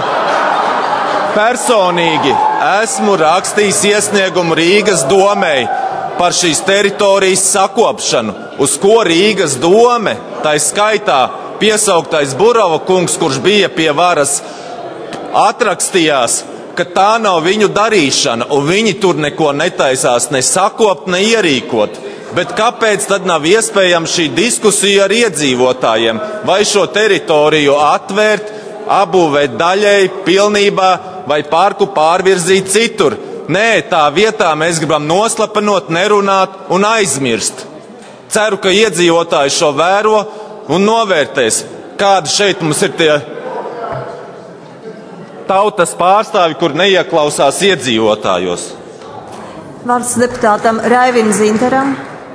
E: esmu rakstījis iesniegumu Rīgas domei par šīs teritorijas sakopšanu, uz ko Rīgas dome, tā skaitā piesauktais Burova kungs, kurš bija pie varas, atrakstījās, ka tā nav viņu darīšana, un viņi tur neko netaisās ne sakopt, ne ierīkot. Bet kāpēc tad nav iespējama šī diskusija ar iedzīvotājiem? Vai šo teritoriju atvērt, apbūvēt daļēji, pilnībā, vai parku pārvirzīt citur? Nē, tā vietā mēs gribam noslapenot, nerunāt un aizmirst. Ceru, ka iedzīvotāji šo vēro un novērtēs, kādi šeit mums ir tie tautas pārstāvi, kur neieklausās iedzīvotājos.
A: Vārds deputātam Raivim Zintaram.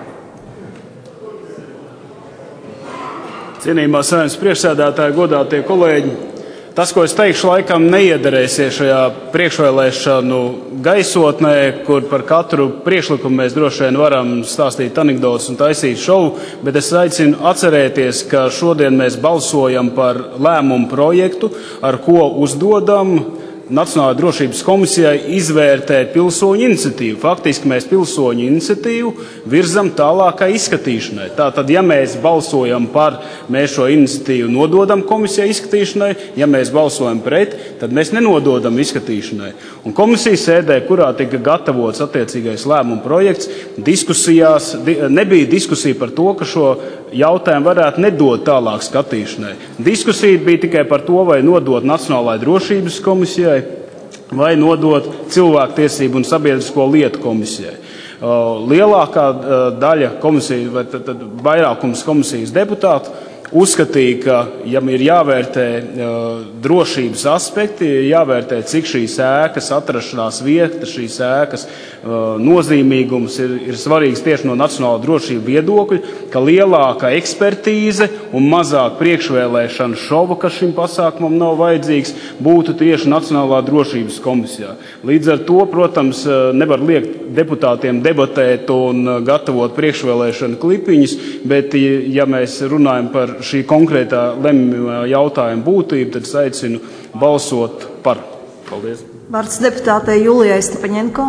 L: Cienījumā Saeimas priekšsēdētāji, godātie kolēģi, tas, ko es teikšu, laikam neiederēsies šajā priekšvēlēšanu gaisotnē, kur par katru priekšlikumu mēs droši vien varam stāstīt anekdotus un taisīt šovu, bet es aicinu atcerēties, ka šodien mēs balsojam par lēmumu projektu, ar ko uzdodam Nacionālajai drošības komisijai izvērtēt pilsoņu iniciatīvu. Faktiski mēs pilsoņu iniciatīvu virzam tālākai izskatīšanai. Tātad, ja mēs balsojam par, mēs šo iniciatīvu nododam komisijai izskatīšanai, ja mēs balsojam pret, tad mēs nenododam izskatīšanai. Un komisijas sēdē, kurā tika gatavots attiecīgais lēmuma projekts, diskusijās nebija diskusija par to, ka šo jautājumu varētu nedot tālāk skatīšanai. Diskusija bija tikai par to, vai nodot Nacionālajai drošības komisijai, vai nodot cilvēktiesību un sabiedrisko lietu komisijai. Lielākā daļa komisija, vai tad vairākums komisijas deputātu uzskatīja, ka, ja ir jāvērtē drošības aspekti, jāvērtē, cik šīs ēkas atrašanās vieta, šīs ēkas nozīmīgums ir svarīgs tieši no nacionāla drošība viedokļa, ka lielāka ekspertīze un mazāk priekšvēlēšana šova, kas šim pasākumam nav vajadzīgs, būtu tieši Nacionālā drošības komisijā. Līdz ar to, protams, nevar liekt deputātiem debatēt un gatavot priekšvēlēšana klipiņus, bet, ja mēs runājam par šī konkrētā lemjamā jautājuma būtību, tad es aicinu balsot par. Paldies.
A: Vārds deputātei Julijai Stepaņenko.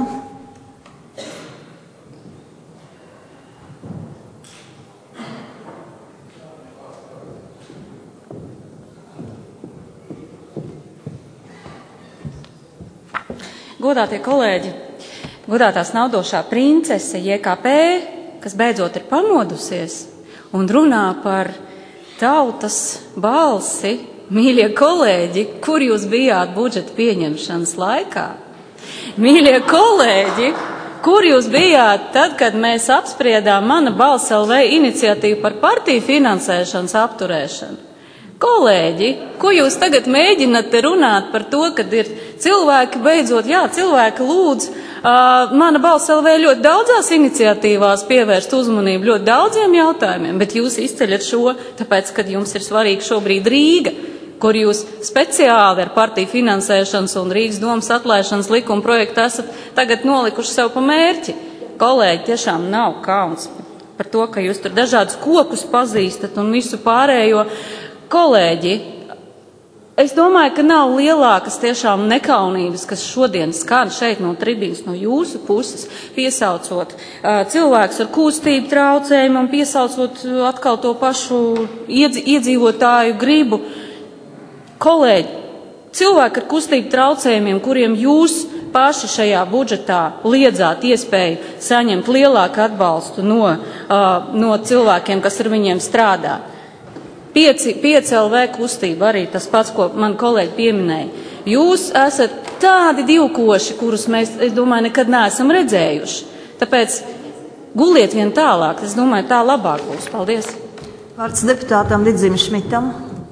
M: Godātie kolēģi, godātās naudošā princese JKP, kas beidzot ir pamodusies un runā par tautas balsi, mīļie kolēģi, kur jūs bijāt budžeta pieņemšanas laikā? Mīļie kolēģi, kur jūs bijāt tad, kad mēs apspriedām Mana balss LV iniciatīvu par partiju finansēšanas apturēšanu? Kolēģi, ko jūs tagad mēģināt runāt par to, kad ir Cilvēki beidzot, cilvēki lūdz. Mana balss LV ļoti daudzās iniciatīvās pievērst uzmanību ļoti daudziem jautājumiem, bet jūs izceļat šo, tāpēc, ka jums ir svarīgi šobrīd Rīga, kur jūs speciāli ar partiju finansēšanas un Rīgas domas atlaišanas likuma projektu esat tagad nolikuši sev pa mērķi. Kolēģi, tiešām nav kauns par to, ka jūs tur dažādus kokus pazīstat un visu pārējo. Kolēģi, es domāju, ka nav lielākas tiešām nekaunības, kas šodien skan šeit no tribīnas, no jūsu puses, piesaucot cilvēkus ar kustību traucējumu un piesaucot atkal to pašu iedzīvotāju gribu. Kolēģi, cilvēki ar kustību traucējumiem, kuriem jūs paši šajā budžetā liedzāt iespēju saņemt lielāku atbalstu no cilvēkiem, kas ar viņiem strādā. 5 LV kustība arī tas pats, ko man kolēģi pieminēja. Jūs esat tādi divkoši, kurus mēs, es domāju, nekad neesam redzējuši. Tāpēc guliet vien tālāk. Es domāju, tā labāk būs. Paldies.
A: Vārds deputātam Lidzim Šmitam.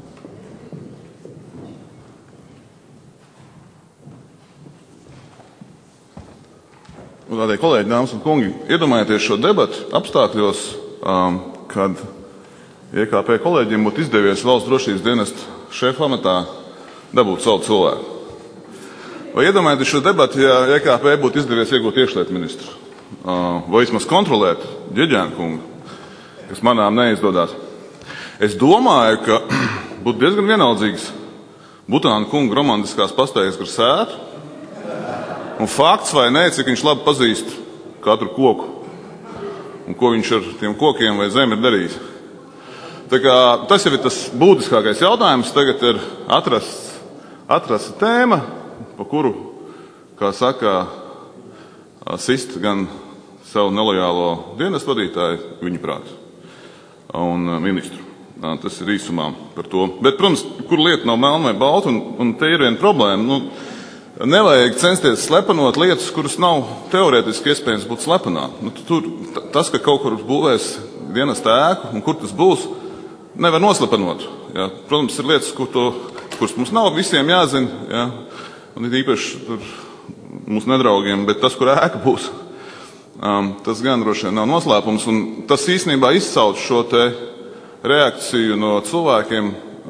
N: Tādēļ, kolēģi, dāmas un kungi, iedomājieties šo debatu apstākļos, kad IKP kolēģiem būtu izdevies valsts drošības dienesta šefa amatā dabūt savu cilvēku. Vai iedomājieties šo debatu, ja IKP būtu izdevies iegūt iekšlietu ministru? Vai vismaz kontrolēt Ģeģēna kungu, kas manām neizdodās? Es domāju, ka būtu diezgan vienaldzīgs Butāna kunga romantiskās pastaigas gar sētu, un fakts vai nē, cik viņš labi pazīst katru koku un ko viņš ar tiem kokiem vai zemi ir darījis. Tā kā tas jau ir tas būtiskākais jautājums. Tagad ir atrasta tēma, pa kuru, kā saka, sist gan savu nelojālo dienestu vadītāju, viņu prāt, un ministru. Tas ir īsumā par to. Bet, protams, kur lieta nav melna vai balta, un te ir viena problēma. Nevajag censties slepenot lietas, kuras nav teorētiski iespējams būt slepenā. Tas, ka kaut kur būvēs dienesta ēku un kur tas būs, nevar noslepenot. Ja. Protams, ir lietas, kuras mums nav visiem jāzina, ja. Un ir īpaši mūsu nedraugiem, bet tas, kur ēka būs, tas gan droši vien nav noslēpums. Un tas īstenībā izsauc šo te reakciju no cilvēkiem,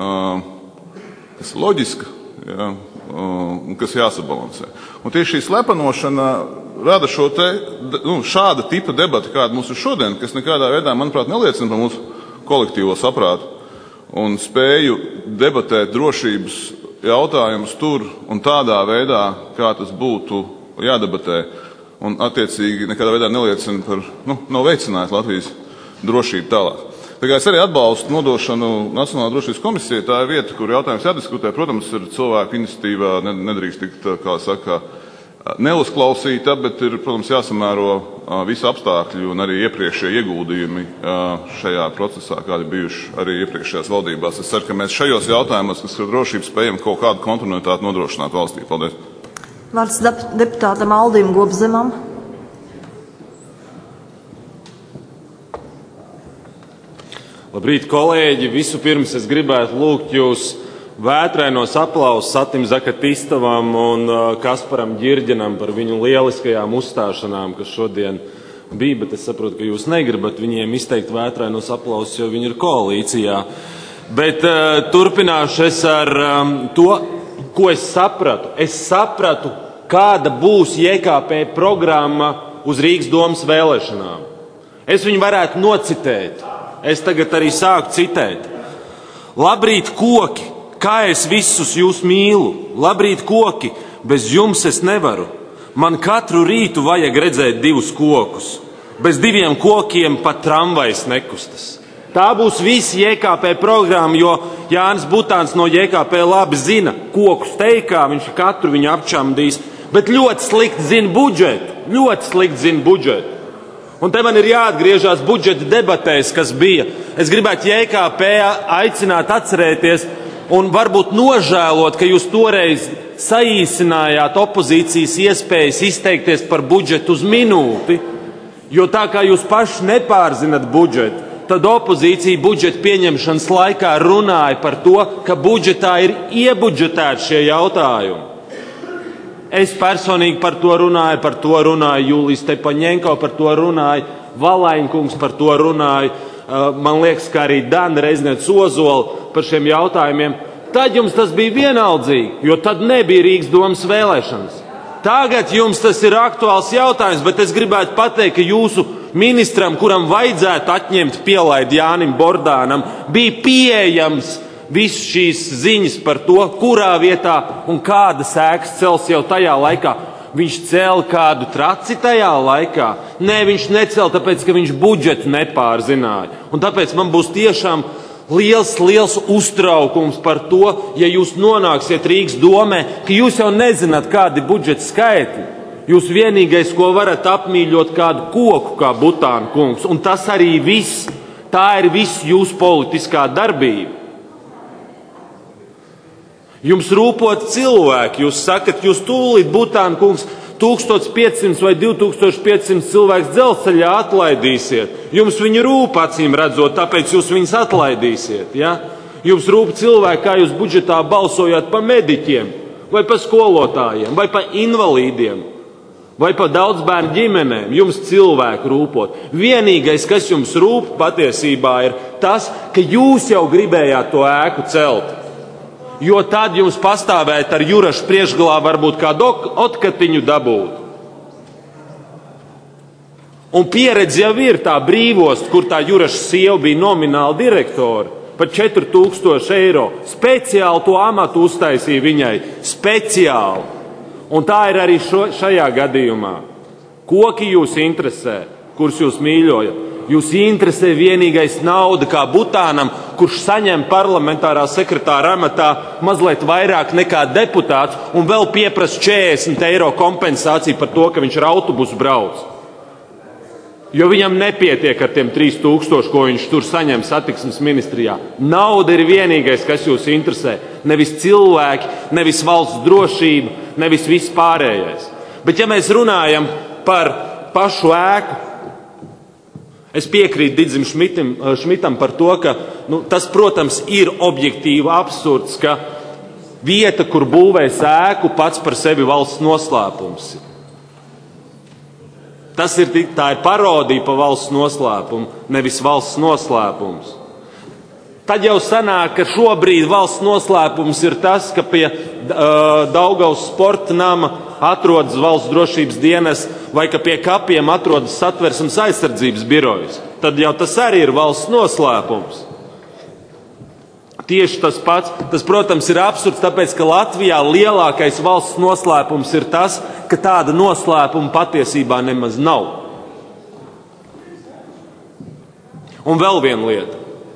N: kas ir loģiska, ja, un kas jāsabalansē. Un tieši šī slepenošana rada šo te, šāda tipa debata, kāda mums ir šodien, kas nekādā veidā, manuprāt, neliecina par mūsu kolektīvo saprātu un spēju debatēt drošības jautājumus tur un tādā veidā, kā tas būtu jādebatē, un attiecīgi nekādā veidā neliecina par, nav veicinājis Latvijas drošību tālāk. Tā kā es arī atbalstu nodošanu Nacionālā drošības komisijai, tā ir vieta, kur jautājums jādiskutē. Protams, ir cilvēku iniciatīvā, nedrīkst tikt, kā saka, neuzklausīta, bet ir, protams, jāsamēro visi apstākļi un arī iepriekšējie ieguldījumi šajā procesā, kādi bijuši arī iepriekšējās valdībās. Es ceru, ka mēs šajos jautājumos, kas ir drošības, spējam kaut kādu kontinuitāti nodrošināt valstī. Paldies.
A: Vārds deputātam Aldim Gobzemam.
O: Labrīt, kolēģi! Vispirms es gribētu lūgt jūs vētrainos aplausus Satim Zakatistavam un Kasparam Ģirģenam par viņu lieliskajām uzstāšanām, kas šodien bija, bet es saprotu, ka jūs negribat viņiem izteikt vētrainos aplausus, jo viņi ir koalīcijā. Bet turpināšu es ar to, ko es sapratu. Es sapratu, kāda būs JKP programma uz Rīgas domas vēlēšanām. Es viņu varētu nocitēt. Es tagad arī sāku citēt. Labrīt, koki, kā es visus jūs mīlu. Labrīt, koki, bez jums es nevaru. Man katru rītu vajag redzēt 2 kokus. Bez 2 kokiem pat tramvajs nekustas. Tā būs visa JKP programma, jo Jānis Butāns no JKP labi zina koku steikā, viņš katru viņu apčamdīs, bet ļoti slikti zina budžetu. Un te man ir jāatgriežās budžeta debatēs, kas bija. Es gribētu JKP aicināt atcerēties un varbūt nožēlot, ka jūs toreiz saīsinājāt opozīcijas iespējas izteikties par budžetu uz minūti, jo tā kā jūs paši nepārzinat budžetu, tad opozīcija budžeta pieņemšanas laikā runāja par to, ka budžetā ir iebudžetēti šie jautājumi. Es personīgi par to runāju, Jūlijs Stepaņenko par to runāja, Valainkungs par to runāja, man liekas, ka arī Dana Reizniece Ozola par šiem jautājumiem. Tad jums tas bija vienaldzīgi, jo tad nebija Rīgas domas vēlēšanas. Tagad jums tas ir aktuāls jautājums, bet es gribētu pateikt, ka jūsu ministram, kuram vajadzētu atņemt pielaidi Jānim Bordānam, bija pieejams visas šīs ziņas par to, kurā vietā un kādas ēkas cels jau tajā laikā. Viņš cēla kādu traci tajā laikā? Nē, viņš necēla, tāpēc, ka viņš budžetu nepārzināja. Un tāpēc man būs tiešām liels uztraukums par to, ja jūs nonāksiet Rīgas domē, ka jūs jau nezināt, kādi budžeta skaitļi. Jūs vienīgais, ko varat apmīļot kādu koku, kā Butāna kungs, un tas arī viss. Tā ir viss jūsu politiskā darbība. Jums rūpot cilvēki, jūs sakat, jūs tūlīt, Butāna kungs, 1500 vai 2500 cilvēks dzelzceļā atlaidīsiet. Jums viņi rūp, acīm redzot, tāpēc jūs viņus atlaidīsiet. Ja? Jums rūp cilvēki, kā jūs budžetā balsojāt pa mediķiem, vai pa skolotājiem, vai pa invalīdiem, vai pa daudzbērnu ģimenēm. Jums cilvēku rūpot. Vienīgais, kas jums rūp patiesībā, ir tas, ka jūs jau gribējāt to ēku celt. Jo tad jums pastāvēt ar Jurašu priekšgalā varbūt kādu otkatiņu dabūt. Un pieredze jau ir tā brīvost, kur tā Juraša sieva bija nomināla direktora par 4000 eiro. Speciāli to amatu uztaisīja viņai. Speciāli. Un tā ir arī šajā gadījumā. Koki jūs interesē, kurus jūs mīļojat? Jūs interesē vienīgais nauda kā Butānam, kurš saņem parlamentārā sekretāra amatā mazliet vairāk nekā deputāts un vēl pieprasa 40 eiro kompensāciju par to, ka viņš ar autobusu brauc. Jo viņam nepietiek ar tiem 3000, ko viņš tur saņem satiksmes ministrijā. Nauda ir vienīgais, kas jūs interesē. Nevis cilvēki, nevis valsts drošība, nevis viss pārējais. Bet ja mēs runājam par pašu ēku, es piekrītu Didzim Šmitam par to, ka tas, protams, ir objektīvi absurds, ka vieta, kur būvēs ēku, pats par sevi valsts noslēpums. Tā ir parodija pa valsts noslēpumu, nevis valsts noslēpums. Tad jau sanāk, ka šobrīd valsts noslēpums ir tas, ka pie Daugavas sporta nama atrodas valsts drošības dienas vai ka pie kapiem atrodas Satversmes aizsardzības birojas. Tad jau tas arī ir valsts noslēpums. Tieši tas pats, tas, protams, ir absurds, tāpēc, ka Latvijā lielākais valsts noslēpums ir tas, ka tāda noslēpuma patiesībā nemaz nav. Un vēl viena lieta.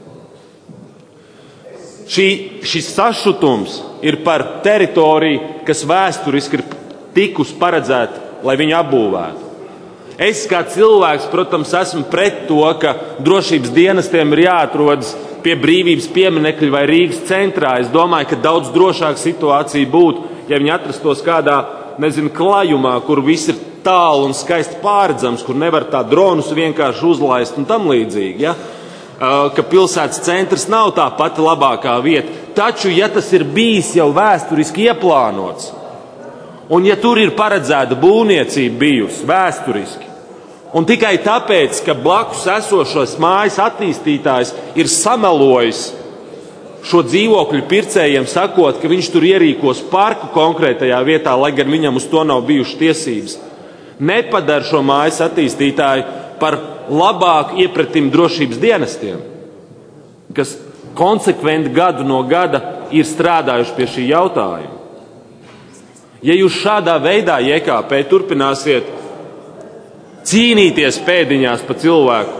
O: Šis sašutums ir par teritoriju, kas vēsturiski ir tikus paredzēta, lai viņu apbūvētu. Es kā cilvēks, protams, esmu pret to, ka drošības dienestiem ir jāatrodas pie Brīvības pieminekļa vai Rīgas centrā. Es domāju, ka daudz drošāka situācija būtu, ja viņi atrastos kādā, klājumā, kur viss ir tālu un skaisti pārredzams, kur nevar tā dronus vienkārši uzlaist un tam līdzīgi. Ja? Ka pilsētas centrs nav tā pati labākā vieta. Taču, ja tas ir bijis jau vēsturiski ieplānots, un ja tur ir paredzēta būvniecība bijusi vēsturiski, un tikai tāpēc, ka blakus esošos mājas attīstītājs ir samelojis šo dzīvokļu pircējiem, sakot, ka viņš tur ierīkos parku konkrētajā vietā, lai gan viņam uz to nav bijušas tiesības, nepadara šo mājas attīstītāju par labāk iepratim drošības dienestiem, kas konsekventi gadu no gada ir strādājuši pie šī jautājuma. Ja jūs šādā veidā JKP turpināsiet cīnīties pēdiņās pa cilvēku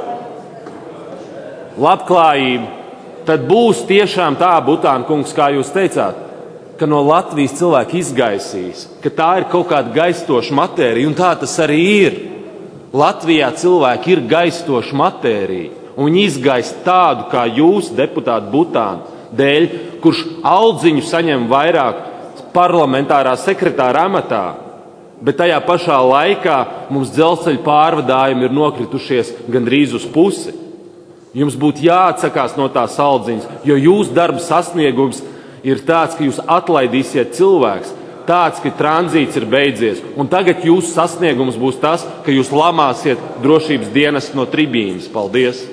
O: labklājību, tad būs tiešām tā, Butāna kungs, kā jūs teicāt, ka no Latvijas cilvēki izgaisīs, ka tā ir kaut kāda gaistoša matērija, un tā tas arī ir. Latvijā cilvēki ir gaistoša matērija, un viņi izgaist tādu kā jūs, deputāti Butāna, dēļ, kurš aldziņu saņem vairāk parlamentārā sekretāra amatā, bet tajā pašā laikā mums dzelzceļa pārvadājumi ir nokritušies gandrīz uz pusi. Jums būtu jāatsakās no tās aldziņas, jo jūsu darba sasniegums ir tāds, ka jūs atlaidīsiet cilvēks, tāds, ka tranzīts ir beidzies. Un tagad jūsu sasniegums būs tas, ka jūs lamāsiet drošības dienestu no tribīnes. Paldies!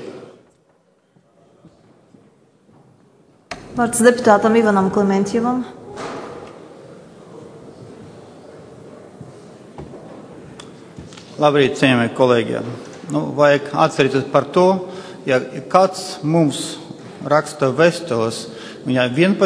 A: Vārds deputātam Ivanam Klementjevam.
P: Labrīt, cienījamie kolēģi. Vajag atcerēties par to, ja kāds mums raksta vēstules, viņai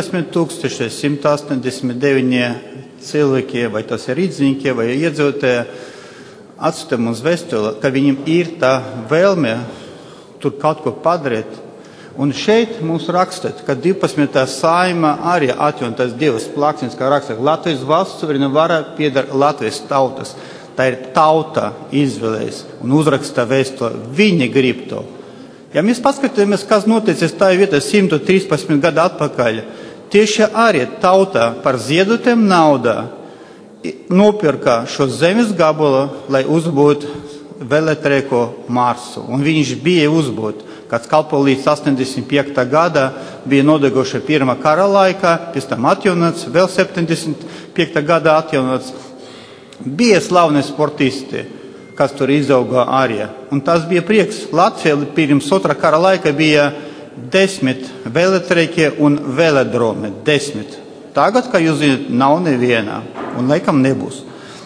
P: 11,189 cilvēki, vai tas ir rīdznieki, vai iedzīvotāji, atsūta mums vēstuli, ka viņam ir tā vēlme tur kaut ko padarīt. Un šeit mums raksta, ka 12. Saeima arī atjaunotas divas plāksnes, kā raksta, Latvijas valsts suverēna vara pieder Latvijas tautas. Tā ir tauta izvēlējas un uzraksta vēstuli. Viņi grib to. Ja mēs paskatāmies, kas noticis tā vietā 113 gadu atpakaļ, tieši arī tauta par ziedotiem naudā nopirka šo zemes gabalu, lai uzbūtu veletreku Marsu. Un viņš bija uzbūts, kāds kalpo līdz 85. gadā, bija nodeguši pirmā kara laikā, pēc tam atjaunots, vēl 75. gadā atjaunots. Bija slavni sportisti, kas tur izauga arī. Un tas bija prieks. Latvijā pirms otrā kara laika bija 10 veletreki un velodromi. 10. Tagad, kā jūs zināt, nav neviena. Un laikam nebūs.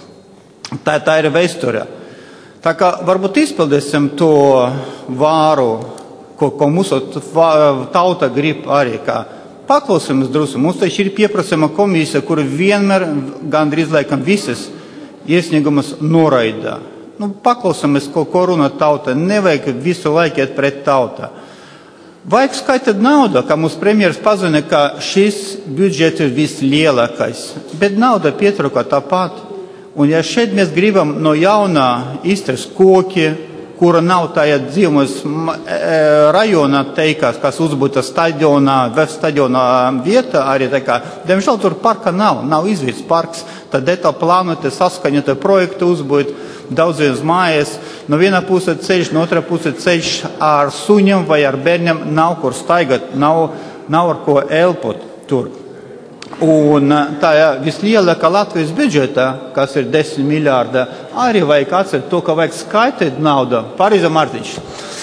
P: Tā ir vēsture. Tā kā varbūt izpildīsim to vāru, ko mūsu tauta grib arī. Paklausīsimies drusku. Mums taču ir pieprasījuma komisija, kura vienmēr gandrīz laikam visas iesniegumus noraida. Paklausāmies, ko runā tauta. Nevajag visu laiku iet pret tauta. Vajag skaitīt naudu, kā mūsu premjeras pazina, ka šis budžets ir vislielākais. Bet nauda pietrūka tāpat. Un ja šeit mēs gribam no jaunā iztrest koki, kura nav tajā dzīvos rajonā teikās, kas uzbūta stadionā vieta, arī tā kā, diemžēl tur parka nav izvīts parks, tad detaļu plānota, saskaņota projekta uzbūta daudziem mājas, no viena puse ceļš, no otra puse ceļš ar suņiem vai ar bērniem, nav kur staigāt, nav ar ko elpot tur. Un tā vislielākā Latvijas budžeta, kas ir 10 miljārdi, arī vajag atcert to, ka vajag skaitīt naudu. Pārīza Martiņš.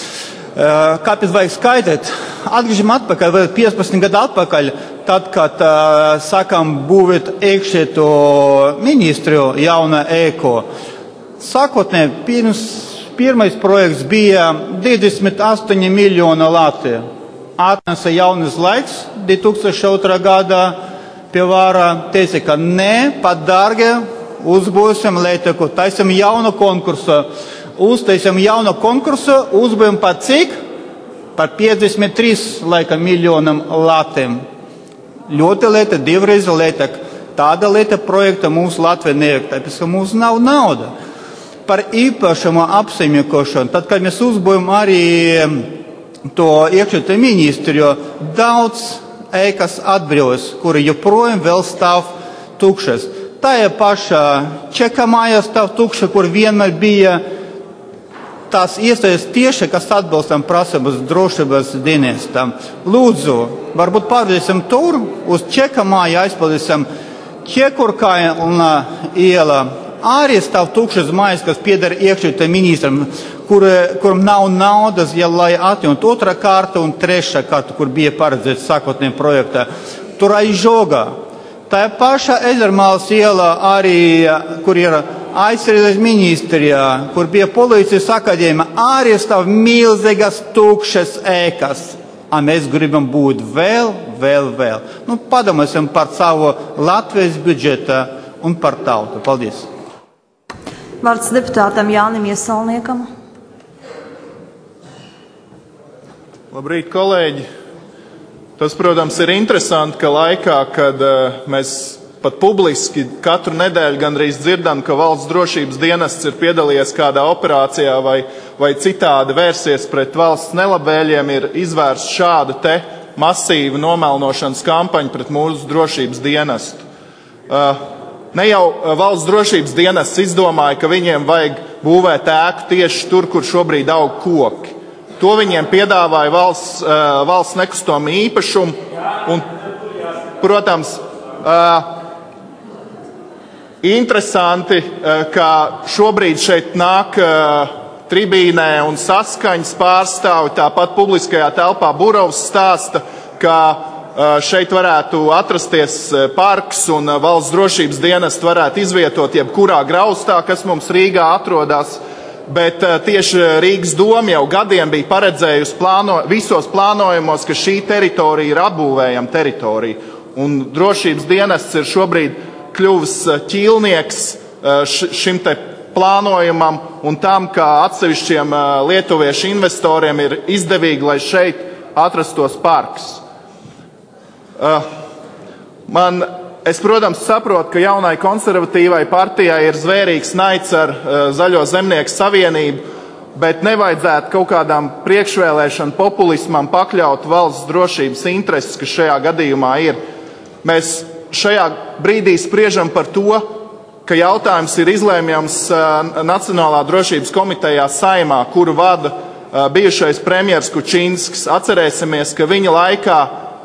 P: Kāpēc vajag skaitīt? Atgriežam atpakaļ, vēl 15 gadu atpakaļ, tad, kad sākam būvēt iekšēto ministru jauna ēko. Sākotnēji, pirmais projekts bija 28 miljoni Latvija. Atnesa jaunas laiks 2002. gadā. Pie vārā teica, ka nē, pat dārgi, uzbūsim Leiteku, taisim jaunu konkursu. Uztaisim jaunu konkursu, uzbūsim par cik? Par 53 miljonam Latvijam. Ļoti lieta, divreiz lieta. Tāda lieta projekta mums Latvija nevajag, tāpēc, ka mums nav nauda. Par īpašumu apsaimniekošanu, tad, kad mēs uzbūjam arī to iekšējo ministru, daudz ēkas atbrīvos, kuri joprojām vēl stāv tukšas. Tā ir pašā Čeka māja stāv tukša, kur vienmēr bija tās iestādes tieši, kas atbilstam prasības drošības dienestam. Lūdzu, varbūt pārvedīsim tur, uz Čeka māju aizpildīsim Ķekurkaina iela. Arī stāv tukšas mājas, kas pieder iekšējiem ministram, kuram nav naudas, lai atjaunotu otrā kārta un trešā kārta, kur bija paredzēts sākotnējā projektā. Tur aizžogā. Tā pašā Ezermāles iela arī, kur ir aizsardzības ministrijā, kur bija policijas akadēmija, arī stāv milzīgas tukšas ēkas. A mēs gribam būt vēl. Padomāsim par savu Latvijas budžetu un par tautu. Paldies!
A: Vārds deputātam Jānim Iesalniekam.
Q: Labrīt, kolēģi! Tas, protams, ir interesanti, ka laikā, kad mēs pat publiski katru nedēļu gandrīz dzirdam, ka valsts drošības dienests ir piedalījies kādā operācijā vai citādi vērsies pret valsts nelabvēļiem, ir izvērsts šādu te masīvu nomelnošanas kampaņu pret mūsu drošības dienestu. Ne jau valsts drošības dienests izdomāja, ka viņiem vajag būvēt ēku tieši tur, kur šobrīd aug koki. To viņiem piedāvāja valsts nekustamo īpašumu. Un, protams, interesanti, ka šobrīd šeit nāk tribīnē un saskaņas pārstāvi, tāpat publiskajā telpā Burovs stāsta, ka šeit varētu atrasties parks un valsts drošības dienests varētu izvietot jebkurā graustā, kas mums Rīgā atrodas. Bet tieši Rīgas doma jau gadiem bija paredzējusi visos plānojumos, ka šī teritorija ir apbūvējama teritorija. Un drošības dienests ir šobrīd kļuvis ķīlnieks šim te plānojumam un tam, ka atsevišķiem lietuviešu investoriem ir izdevīgi, lai šeit atrastos parks. Es, protams, saprotu, ka jaunai konservatīvai partijai ir zvērīgs naids ar Zaļo zemnieku savienību, bet nevajadzētu kaut kādām priekšvēlēšanu populismam pakļaut valsts drošības intereses, kas šajā gadījumā ir. Mēs šajā brīdī spriežam par to, ka jautājums ir izlēmjams Nacionālā drošības komitejā Saeimā, kuru vada bijušais premjers Kučinskis. Atcerēsimies, ka viņa laikā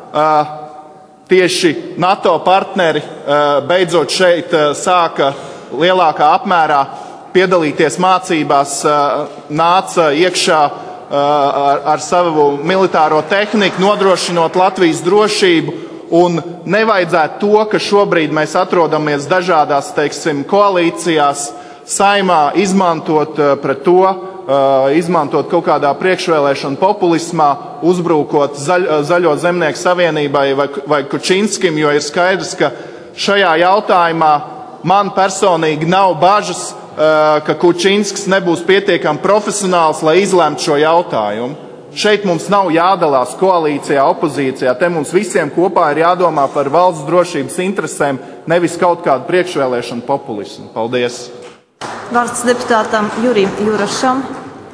Q: tieši NATO partneri beidzot šeit sāka lielākā apmērā piedalīties mācībās, nāca iekšā ar savu militāro tehniku, nodrošinot Latvijas drošību. Un nevajadzētu to, ka šobrīd mēs atrodamies dažādās, teiksim, koalīcijās, Saeimā izmantot pret to, izmantot kaut kādā priekšvēlēšanu populismā, uzbrūkot Zaļo zemnieku savienībai vai Kučinskim, jo ir skaidrs, ka šajā jautājumā man personīgi nav bažas, ka Kučinskis nebūs pietiekami profesionāls, lai izlemtu šo jautājumu. Šeit mums nav jādalās koalīcijā, opozīcijā. Te mums visiem kopā ir jādomā par valsts drošības interesēm, nevis kaut kādu priekšvēlēšanu populismu. Paldies!
A: Vārds deputātam Jurim Jurašam.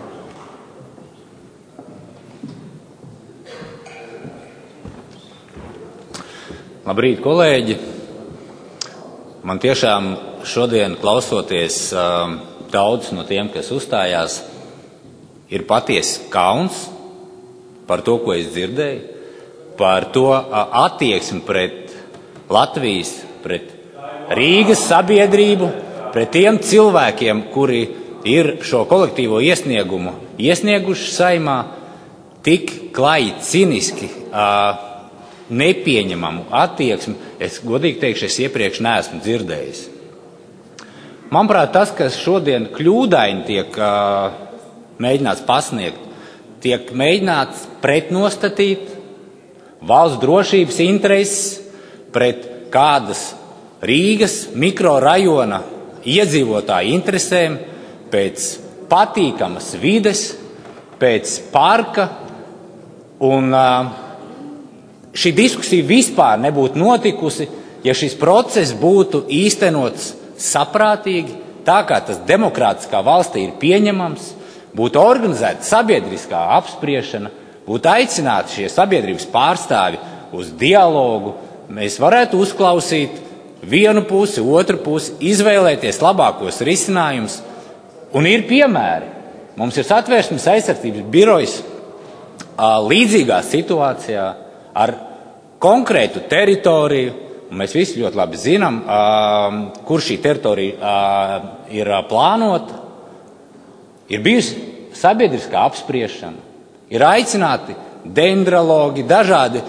R: Labrīt, kolēģi! Man tiešām šodien klausoties daudz no tiem, kas uzstājās, ir patiesi kauns par to, ko es dzirdēju, par to attieksmi pret Latvijas, pret Rīgas sabiedrību, pret tiem cilvēkiem, kuri ir šo kolektīvo iesniegumu iesnieguši Saeimā, tik klaji, ciniski, nepieņemamu attieksmi, es godīgi teikšu, es iepriekš neesmu dzirdējis. Manuprāt, tas, kas šodien kļūdaini tiek mēģināts pasniegt, tiek mēģināts pretnostatīt valsts drošības intereses pret kādas Rīgas mikrorajona iedzīvotāju interesēm pēc patīkamas vides, pēc parka, un šī diskusija vispār nebūtu notikusi, ja šis process būtu īstenots saprātīgi, tā kā tas demokrātiskā valstī ir pieņemams, būtu organizēta sabiedriskā apspriešana, būtu aicināti šie sabiedrības pārstāvi uz dialogu, mēs varētu uzklausīt vienu pusi, otru pusi, izvēlēties labākos risinājumus. Un ir piemēri. Mums ir Satversmes aizsardzības birojs līdzīgā situācijā ar konkrētu teritoriju, un mēs visi ļoti labi zinām, kur šī teritorija ir plānota. Ir bijusi sabiedriskā apspriešana, ir aicināti dendrologi, dažādi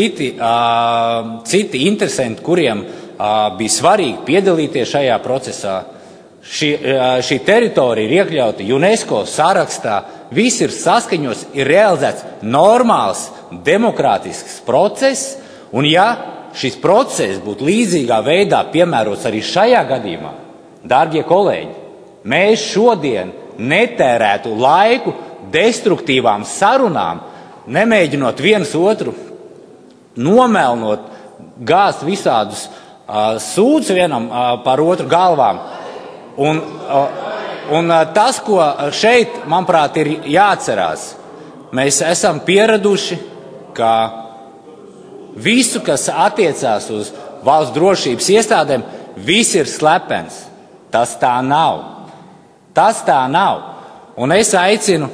R: citi interesanti, kuriem bija svarīgi piedalīties šajā procesā. Šī teritorija ir iekļauta UNESCO sarakstā, viss ir saskaņos, ir realizēts normāls, demokrātisks process, un ja šis process būtu līdzīgā veidā piemērots arī šajā gadījumā, dārgie kolēģi, mēs šodien netērētu laiku destruktīvām sarunām, nemēģinot viens otru nomelnot, gāzt visādus sūdus vienam par otru galvām. Un tas, ko šeit, manuprāt, ir jāatcerās, mēs esam pieraduši, ka visu, kas attiecās uz valsts drošības iestādēm, viss ir slepens. Tas tā nav. Tas tā nav. Un es aicinu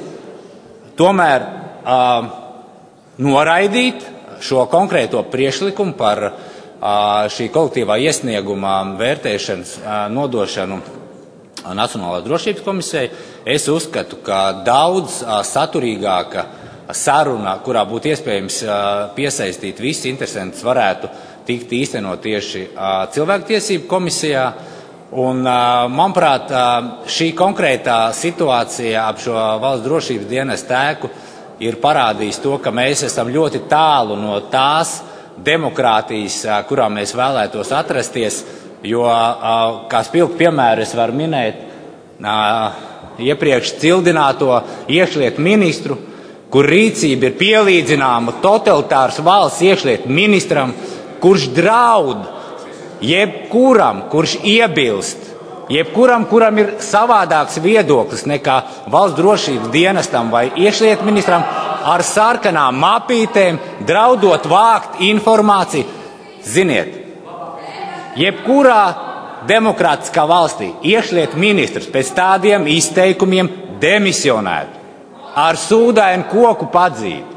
R: tomēr noraidīt šo konkrēto priekšlikumu par šī kolektīvā iesnieguma vērtēšanas nodošanu Nacionālajai drošības komisijai, es uzskatu, ka daudz saturīgāka saruna, kurā būtu iespējams piesaistīt visus interesantus, varētu tikt īstenot tieši cilvēktiesību komisijā. Un, manuprāt, šī konkrētā situācija ap šo valsts drošības dienestu ēku ir parādījis to, ka mēs esam ļoti tālu no tās demokrātijas, kurā mēs vēlētos atrasties, jo, kā spilgtu piemēru, es varu minēt iepriekš cildināto iekšlietu ministru, kur rīcība ir pielīdzināma totalitāras valsts iekšlietu ministram, kurš draud jebkuram, kurš iebilst, jebkuram, kuram ir savādāks viedoklis nekā valsts drošības dienestam vai iekšlietu ministram, ar sarkanām mapītēm, draudot vākt informāciju. Ziniet, jebkurā demokrātiskā valstī iekšlietu ministrs pēc tādiem izteikumiem demisionētu, ar sūdainu koku padzītu.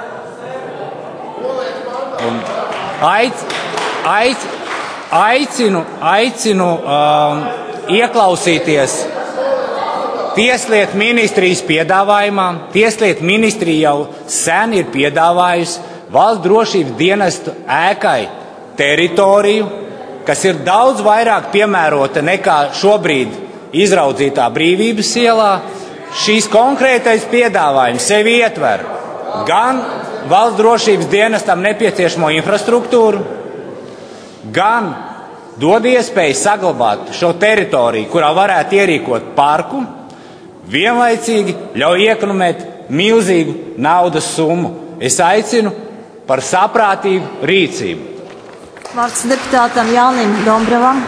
R: Un aicinu ieklausīties Tieslietu ministrijas piedāvājumā. Tieslietu ministrija jau sen ir piedāvājusi valsts drošības dienestu ēkai teritoriju, kas ir daudz vairāk piemērota nekā šobrīd izraudzītā Brīvības ielā. Šīs konkrētais piedāvājums sevi ietver gan valsts drošības dienestam nepieciešamo infrastruktūru, gan dod iespēju saglabāt šo teritoriju, kurā varētu ierīkot parku, vienlaicīgi ļauj iekonomēt milzīgu naudas summu. Es aicinu par saprātīgu rīcību.
A: Vārds deputātam Jānim Dombrevam.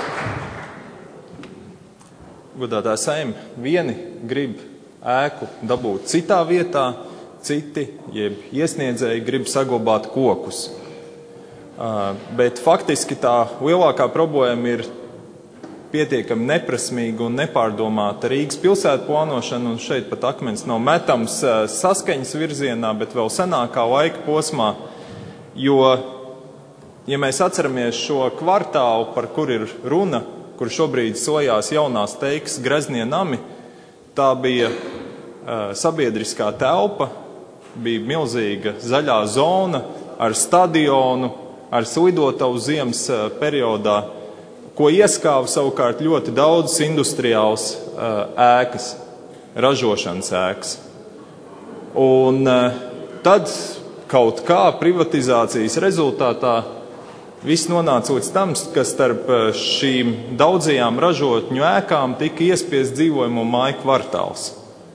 S: Godātā Saeima, vieni grib ēku dabūt citā vietā, citi, jeb iesniedzēji, grib saglabāt kokus. Bet faktiski tā lielākā problēma ir pietiekami neprasmīga un nepārdomāta Rīgas pilsētu plānošana, un šeit pat akmens nav metams saskaņas virzienā, bet vēl senākā laika posmā, jo, ja mēs atceramies šo kvartālu, par kur ir runa, kur šobrīd slojās jaunās teikas Greznie nami, tā bija sabiedriskā telpa, bija milzīga zaļā zona ar stadionu, ar slidotavu ziemas periodā, ko ieskāva savukārt ļoti daudz industriāls ēkas, ražošanas ēkas. Un tad kaut kā privatizācijas rezultātā viss nonāca līdz tam, ka starp šīm daudzajām ražotņu ēkām tika iespiest dzīvojamo māju kvartāls.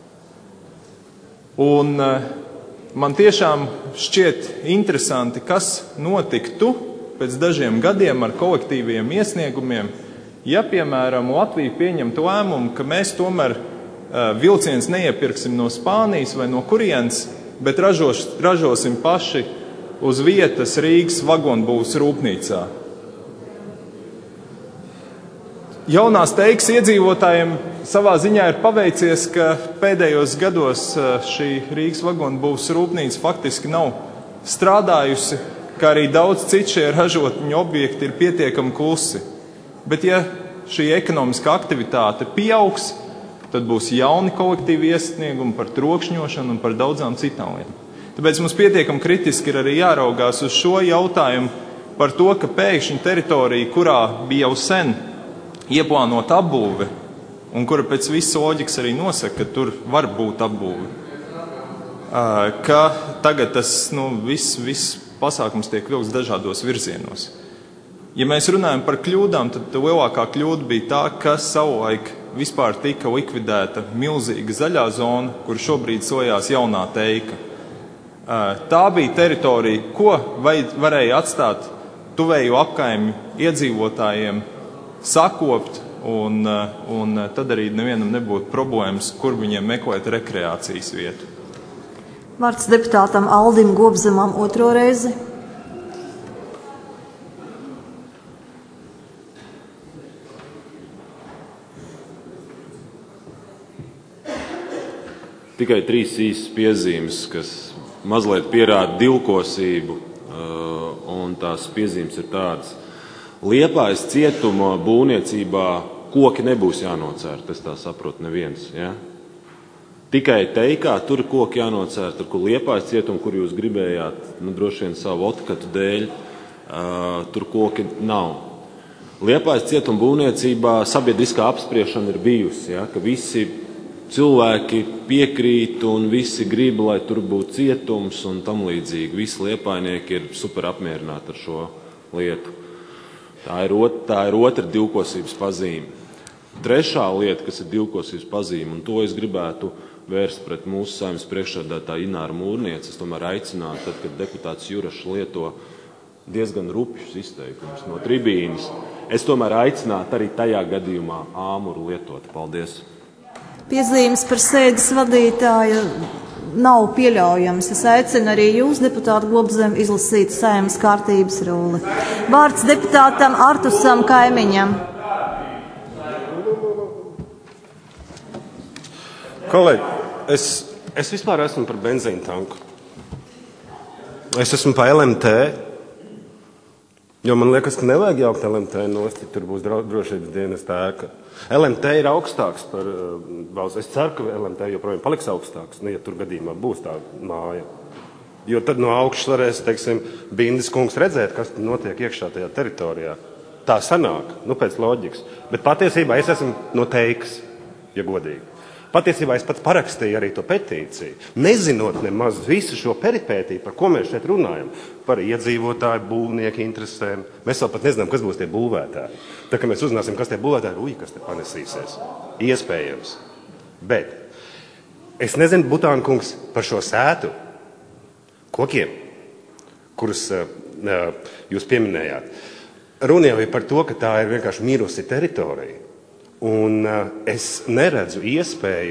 S: Un man tiešām šķiet interesanti, kas notiktu pēc dažiem gadiem ar kolektīviem iesniegumiem, ja, piemēram, Latvija pieņemtu lēmumu, ka mēs tomēr vilciens neiepirksim no Spānijas vai no kurienes, bet ražosim paši uz vietas Rīgas vagonbūves rūpnīcā. Jaunās teikas iedzīvotājiem savā ziņā ir paveicies, ka pēdējos gados šī Rīgas vagonbūves rūpnīca faktiski nav strādājusi, kā arī daudz citu šie ražotņu objekti ir pietiekami klusi. Bet ja šī ekonomiskā aktivitāte pieaugs, tad būs jauni kolektīvi iesniegumi par trokšņošanu un par daudzām citām lietām. Tāpēc mums pietiekami kritiski ir arī jāraugās uz šo jautājumu par to, ka pēkšņi teritorija, kurā bija jau sen ieplānota apbūve, un kura pēc visas loģikas arī nosaka, ka tur var būt apbūve, ka tagad tas viss pasākums tiek vilks dažādos virzienos. Ja mēs runājam par kļūdām, tad lielākā kļūda bija tā, ka savulaik vispār tika likvidēta milzīga zaļā zona, kur šobrīd slojās jaunā teika. Tā bija teritorija, ko varēja atstāt tuvējo apkaimju iedzīvotājiem, sakopt, un tad arī nevienam nebūtu problēmas, kur viņiem meklēt rekreācijas vietu.
A: Vārds deputātam Aldim Gobzemam otro reizi.
O: Tikai 3 īsas piezīmes, kas mazliet pierāda divkosību un un tās piezīmes ir tādas. Liepājas cietuma būvniecībā koki nebūs jānocērt, es tā saprotu, neviens. Ja? Tikai teikā tur koki jānocērt, tur, kur Liepājas cietuma, kur jūs gribējāt, droši vien savu otkatu dēļ, tur koki nav. Liepājas cietuma būvniecībā sabiedriskā apspriešana ir bijusi, ja? Ka visi cilvēki piekrīt un visi grib, lai tur būtu cietums un tam līdzīgi. Visi liepājnieki ir super apmierināti ar šo lietu. Tā ir otra divkosības pazīme. Trešā lieta, kas ir divkosības pazīme, un to es gribētu vērst pret mūsu Saeimas priekšsēdētāju Ināru Mūrnieci, es tomēr aicinātu, tad, kad deputāts Jurašs lieto diezgan rupjus izteikumus no tribīnes, es tomēr aicinātu arī tajā gadījumā āmuru lietot. Paldies!
A: Piezīmes par sēdes vadītāju nav pieļaujams. Es aicinu arī jūs, deputātu Globzem, izlasīt Saeimas kārtības rulli. Vārds deputātam Artusam Kaimiņam.
T: Kolēģi, es vispār esmu par benzīna tanku. Es esmu par LMT, jo man liekas, ka nevajag jaukt LMT nost, ja tur būs drošības dienesta ēka. LMT ir augstāks par valsts. Es ceru, ka LMT joprojām paliks augstāks, ja tur gadījumā būs tā māja. Jo tad no augšas varēs, teiksim, Bindes kungs redzēt, kas notiek iekšā tajā teritorijā. Tā sanāk, pēc loģikas. Bet patiesībā es esmu no Teikas, ja godīgi. Patiesībā es pats parakstīju arī to petīciju, nezinot nemaz visu šo peripētiju, par ko mēs šeit runājam, par iedzīvotāju, būvnieku interesēm. Mēs vēl pat nezinām, kas būs tie būvētāji. Tā kā mēs uzzināsim, kas tie būvētāji, kas te panesīsies. Iespējams. Bet es nezinu, Butāna kungs, par šo sētu kokiem, kurus jūs pieminējāt. Runa jau ir par to, ka tā ir vienkārši mirusi teritorija. Un es neredzu iespēju,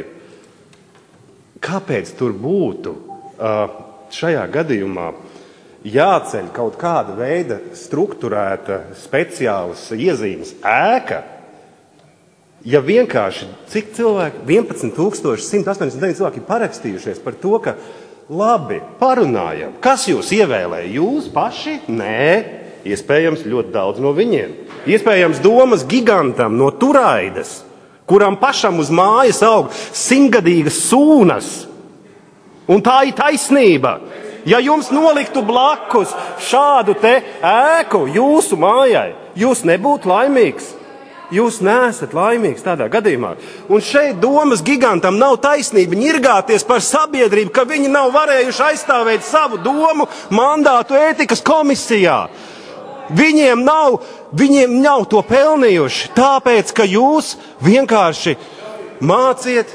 T: kāpēc tur būtu šajā gadījumā jāceļ kaut kāda veida strukturēta speciālas iezīmes ēka, ja vienkārši cik cilvēki, 11,189 cilvēki ir parakstījušies par to, ka labi, parunājam, kas jūs ievēlēja, jūs paši? Nē, iespējams ļoti daudz no viņiem. Iespējams domas gigantam no Turaidas, kuram pašam uz mājas aug 100-gadīgas sūnas. Un tā ir taisnība. Ja jums noliktu blakus šādu te ēku jūsu mājai, jūs nebūtu laimīgs. Jūs neesat laimīgs tādā gadījumā. Un šeit domas gigantam nav taisnība ņirgāties par sabiedrību, ka viņi nav varējuši aizstāvēt savu domu mandātu ētikas komisijā. Viņiem nav to pelnījuši, tāpēc, ka jūs vienkārši māciet.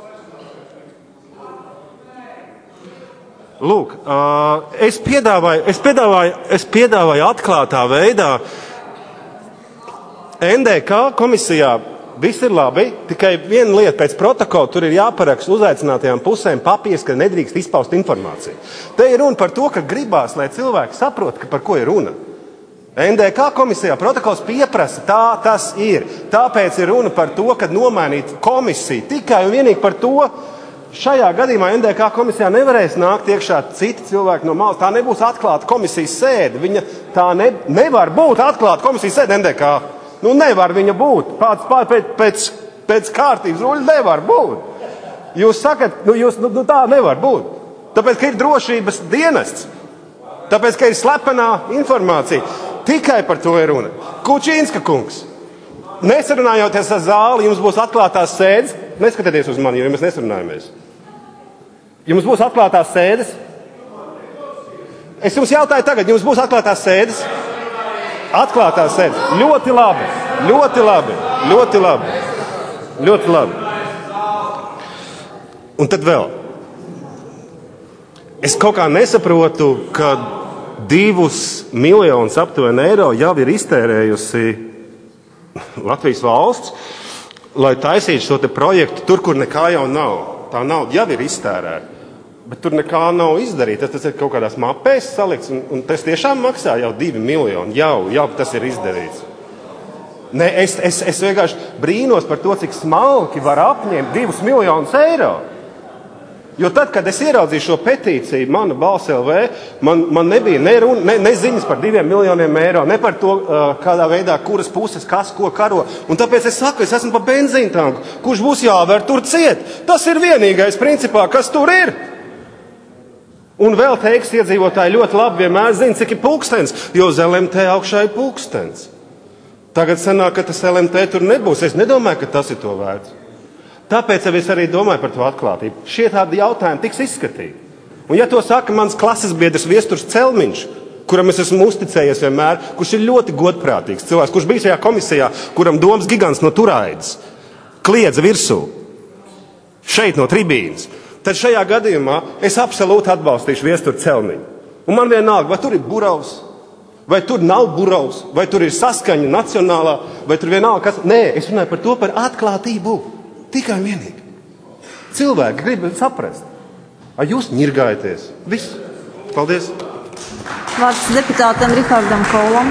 T: Lūk, es piedāvāju atklātā veidā NDK komisijā. Viss ir labi, tikai viena lieta pēc protokola, tur ir jāparaksta uzaicinātajām pusēm papīrs, ka nedrīkst izpaust informāciju. Te ir runa par to, ka gribās, lai cilvēki saprot, par ko ir runa. NDK komisijā protokols pieprasa, tā tas ir. Tāpēc ir runa par to, ka nomainīt komisiju tikai un vienīgi par to. Šajā gadījumā NDK komisijā nevarēs nākt iekšā citi cilvēki no malas. Tā nebūs atklāta komisijas sēde. Tā nevar būt atklāta komisijas sēde NDK. Nevar viņa būt. Pēc kārtības ruļa nevar būt. Jūs sakat, tā nevar būt. Tāpēc, ka ir drošības dienests. Tāpēc, ka ir slepenā informācija. Tikai par to ir runa. Kučīnska kungs, nesarunājoties ar zāli, jums būs atklātās sēdes. Neskatieties uz mani, jo mēs nesarunājamies. Jums būs atklātās sēdes. Es jums jautāju tagad, jums būs atklātās sēdes? Atklātās sēdes. Ļoti labi, ļoti labi, ļoti labi, ļoti labi. Un tad vēl. Es kaut kā nesaprotu, ka 2 miljonus aptuveni eiro jau ir iztērējusi Latvijas valsts, lai taisītu šo te projektu tur, kur nekā jau nav. Tā nauda jau ir iztērēta, bet tur nekā nav izdarīta. Tas ir kaut kādās mapēs salikts, un tas tiešām maksā jau 2 miljoni. Jau tas ir izdarīts. Ne, es vienkārši brīnos par to, cik smalki var apņemt 2 miljonus eiro. Jo tad, kad es ieraudzīju šo petīciju, Mana balss LV, man nebija ne ziņas par 2 miljoniem eiro, ne par to, kādā veidā, kuras puses, kas, ko karo. Un tāpēc es saku, es esmu pa benzīna tanku, kurš būs jāvēr tur ciet. Tas ir vienīgais, principā, kas tur ir. Un vēl teiks, iedzīvotāji ļoti labi vienmēr zina, cik ir pulkstens, jo uz LMT augšā ir pulkstens. Tagad sanāk, ka tas LMT tur nebūs. Es nedomāju, ka tas ir to vērts. Tāpēc es arī domāju par to atklātību. Šie tādi jautājumi tiks izskatīti. Un ja to saka mans klases biedrs Viesturs Celmiņš, kuram es esmu uzticējies vienmēr, kurš ir ļoti godprātīgs cilvēks, kurš bija šajā komisijā, kuram domas gigants no Turaidas kliedza virsū, šeit no tribīnas, tad šajā gadījumā es absolūti atbalstīšu Viesturu Celmiņu. Un man vienalga, vai tur ir Buravs, vai tur nav Buravs, vai tur ir saskaņa nacionālā, vai tur vienalga kas. Nē, es runāju par to, par atklātību. Tikai vienīgi. Cilvēki grib saprast. Vai jūs ņirgājaties? Viss. Paldies.
A: Vārds deputātam Rihardam Kolam.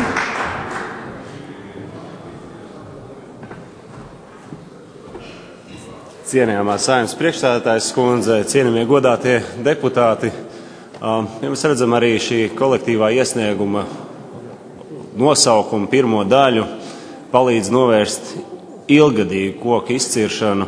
O: Cienījamā Saeimas priekšsēdētājas kundze, cienījamie godātie deputāti. Mēs redzam arī šī kolektīvā iesnieguma nosaukumu pirmo daļu palīdz novērst ilgadīgu koku izciršanu.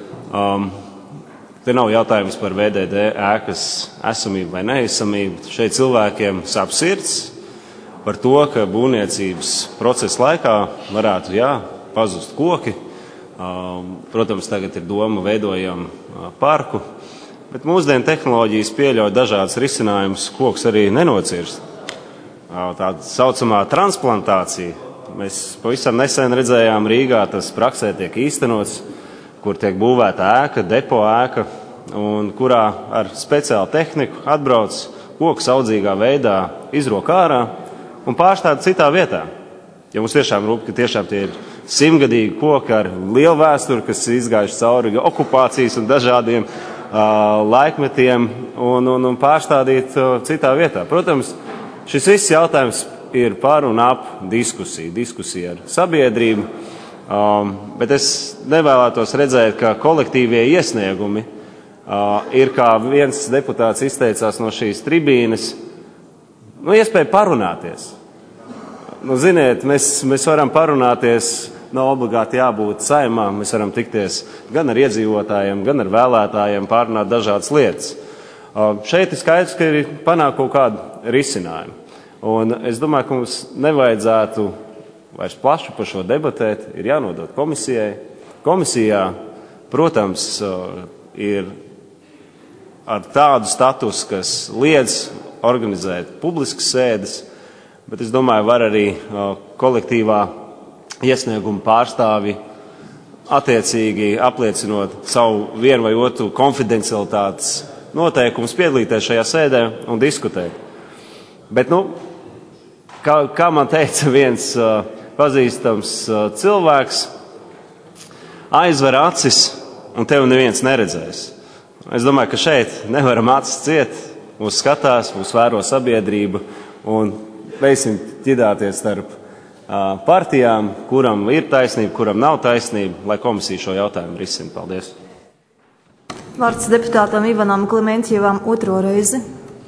O: Te nav jautājums par VDD ēkas esamību vai neesamību. Šeit cilvēkiem sāp sirds par to, ka būvniecības procesa laikā varētu, pazust koki. Protams, tagad ir doma veidojam parku, bet mūsdienu tehnoloģijas pieļauj dažādas risinājumus, koks arī nenocirst. Tāda saucamā transplantācija. Mēs pavisam nesen redzējām Rīgā, tas praksē tiek īstenots, kur tiek būvēta ēka, depo ēka, un kurā ar speciālu tehniku atbrauc koks audzīgā veidā, izrok ārā un pārstāda citā vietā. Ja mums tiešām rūp, ka tiešām tie ir 100-gadīgi koki ar lielu vēsturi, kas izgājuši cauri okupācijas un dažādiem laikmetiem un pārstādīt citā vietā. Protams, šis viss jautājums ir par un ap diskusija ar sabiedrību, bet es nevēlētos redzēt, ka kolektīvie iesniegumi ir, kā viens deputāts izteicās no šīs tribīnes, iespēja parunāties. Ziniet, mēs varam parunāties, nav obligāti jābūt Saeimā, mēs varam tikties gan ar iedzīvotājiem, gan ar vēlētājiem, pārunāt dažādas lietas. Šeit ir skaidrs, ka ir panākt kaut kādu risinājumu. Un es domāju, ka mums nevajadzētu vairs plaši par šo debatēt, ir jānodot komisijai. Komisijā, protams, ir ar tādu status, kas liedz organizēt publiskas sēdes, bet es domāju, var arī kolektīvā iesnieguma pārstāvi attiecīgi apliecinot savu vienu vai otru konfidencialitātes noteikumus piedalīties šajā sēdē un diskutēt. Bet, kā man teica viens pazīstams cilvēks, aizver acis un tevi neviens neredzēs. Es domāju, ka šeit nevaram acis ciet, mūs skatās, mūs vēro sabiedrība un beigsim ķidāties starp partijām, kuram ir taisnība, kuram nav taisnība, lai komisija šo jautājumu risina. Paldies.
A: Vārds deputātam Ivanam Klementjevam otro reizi.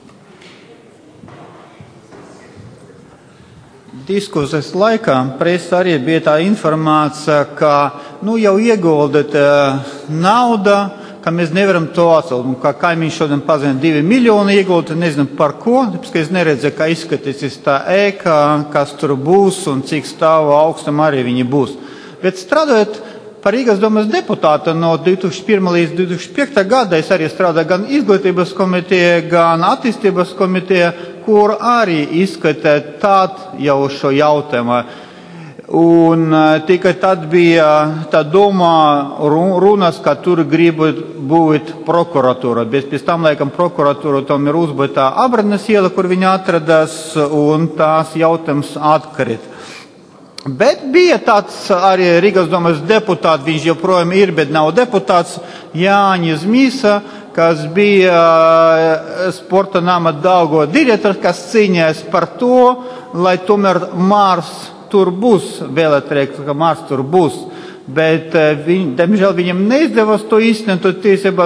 P: Diskusijas laikā presā arī bija tā informācija, ka jau ieguldīta nauda, ka mēs nevaram to atcelt. Un kā kaimiņš šodien pazina 2 miljoni ieguldīt, nezinu par ko, tāpēc, ka es neredzēju, kā izskatīsies tā ēka, kas tur būs un cik stāvu augstam arī viņi būs. Bet strādājot par Rīgas domas deputātu no 2001 līdz 2005. Gada, es arī strādāju gan izglītības komitejā, gan attīstības komitejā, kur arī izskatē tādu jau šo jautājumu. Un tikai tad bija tā doma runas, ka tur grib būt prokuratūra, bet pēc tam, laikam, prokuratūra tom ir uzbūvēta Abranes iela, kur viņa atradās, un tās jautājums atkarit. Bet bija tāds arī Rīgas domas deputāts, viņš joprojām ir, bet nav deputāts, Jānis Mīsa, kas bija sporta nama Daugo direktors, kas cīnījās par to, lai tomēr Mārs tur būs, vēlētrēks, ka Mārs tur būs, bet diemžēl viņam neizdevās to īstenot tiesībās.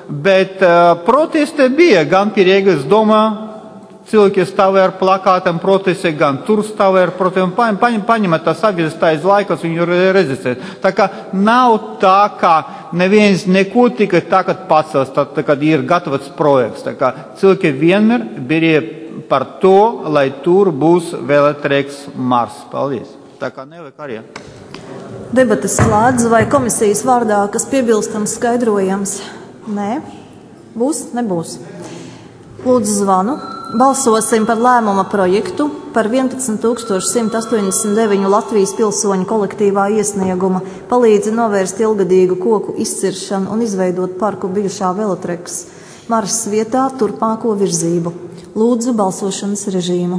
P: bet protesti bija gan pie Rīgas domā, cilvēki stāvēja ar plakātiem protesti, gan tur stāvēja ar protestiem. Paņemat tas avizes laikos, viņu redzēsiet. Tā kā nav tā, ka neviens neko tikai tagad pacels, tad, kad ir gatavots projekts. Tā kā cilvēki vienmēr bija par to, lai tur būs vēlētrēks Mars. Paldies. Tā kā nevajag arī.
A: Debates slēdz vai komisijas vārdā, kas piebilstams skaidrojams? Nē. Būs? Nebūs. Lūdzu zvanu. Balsosim par lēmuma projektu par 11,189 Latvijas pilsoņu kolektīvā iesnieguma palīdzi novērst ilgadīgu koku izciršanu un izveidot parku bijušā velotrekas Maras vietā turpmāko virzību. Lūdzu balsošanas režīmu.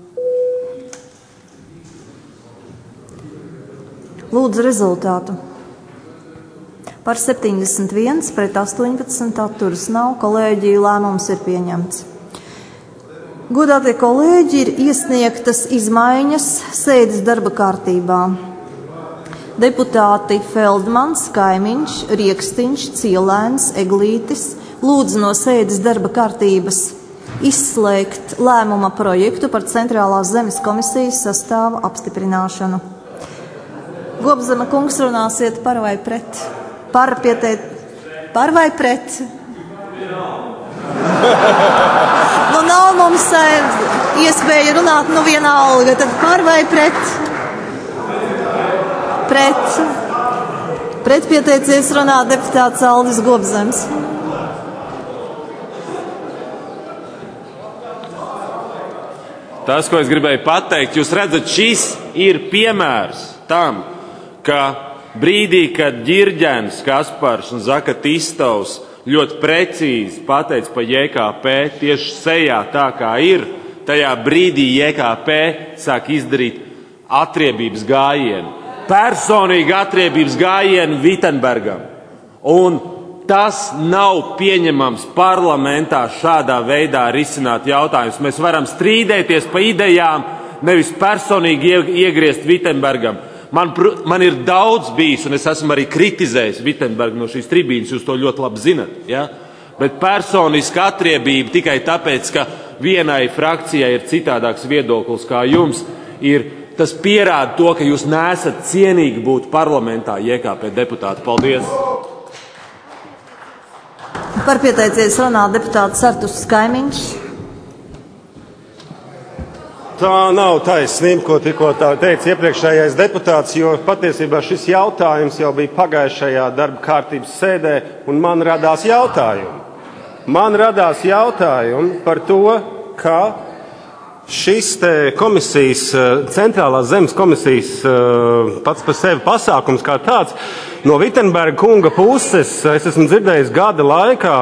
A: Lūdzu rezultātu. Par 71 pret 18 atturas nav. Kolēģiju lēmums ir pieņemts. Godātie kolēģi, ir iesniegtas izmaiņas sēdes darba kārtībā. Deputāti Feldmans, Kaimiņš, Riekstiņš, Cielēns, Eglītis lūdzu no sēdes darba kārtības izslēgt lēmuma projektu par Centrālās zemes komisijas sastāva apstiprināšanu. Gobzema kungs, runāsiet par vai pret? Par vai pret? Nu, nav mums iespēja runāt, nu vienalga, tad par vai pret? Pret. Pret pieteicies runāt deputāts Aldis Gobzems.
O: Tas, ko es gribēju pateikt, jūs redzat, šis ir piemērs tam, ka brīdī, kad Ģirģens, Kaspars un Zakatistovs ļoti precīzi pateica par JKP tieši sejā tā, kā ir, tajā brīdī JKP sāk izdarīt atriebības gājienu. Personīgi atriebības gājienu Vitenbergam. Un tas nav pieņemams parlamentā šādā veidā risināt jautājumus. Mēs varam strīdēties pa idejām, nevis personīgi iegriezt Vitenbergam. Man ir daudz bijis, un es esmu arī kritizējis Vitenbergu no šīs tribīnes, jūs to ļoti labi zinat. Ja? Bet personiska atriebība tikai tāpēc, ka vienai frakcijai ir citādāks viedoklis kā jums, tas pierāda to, ka jūs neesat cienīgi būt parlamentā JKP deputāti. Paldies!
A: Par pieteicies runāt deputāts Artus Kaimiņš.
T: Tā nav taisnība, ko tikko teica iepriekšējais deputāts, jo patiesībā šis jautājums jau bija pagājušajā darba kārtības sēdē, un man radās jautājumi. Man radās jautājumi par to, ka šis te komisijas, Centrālās zemes komisijas pats par sevi pasākums kā tāds, no Vitenberga kunga puses, es esmu dzirdējis gada laikā,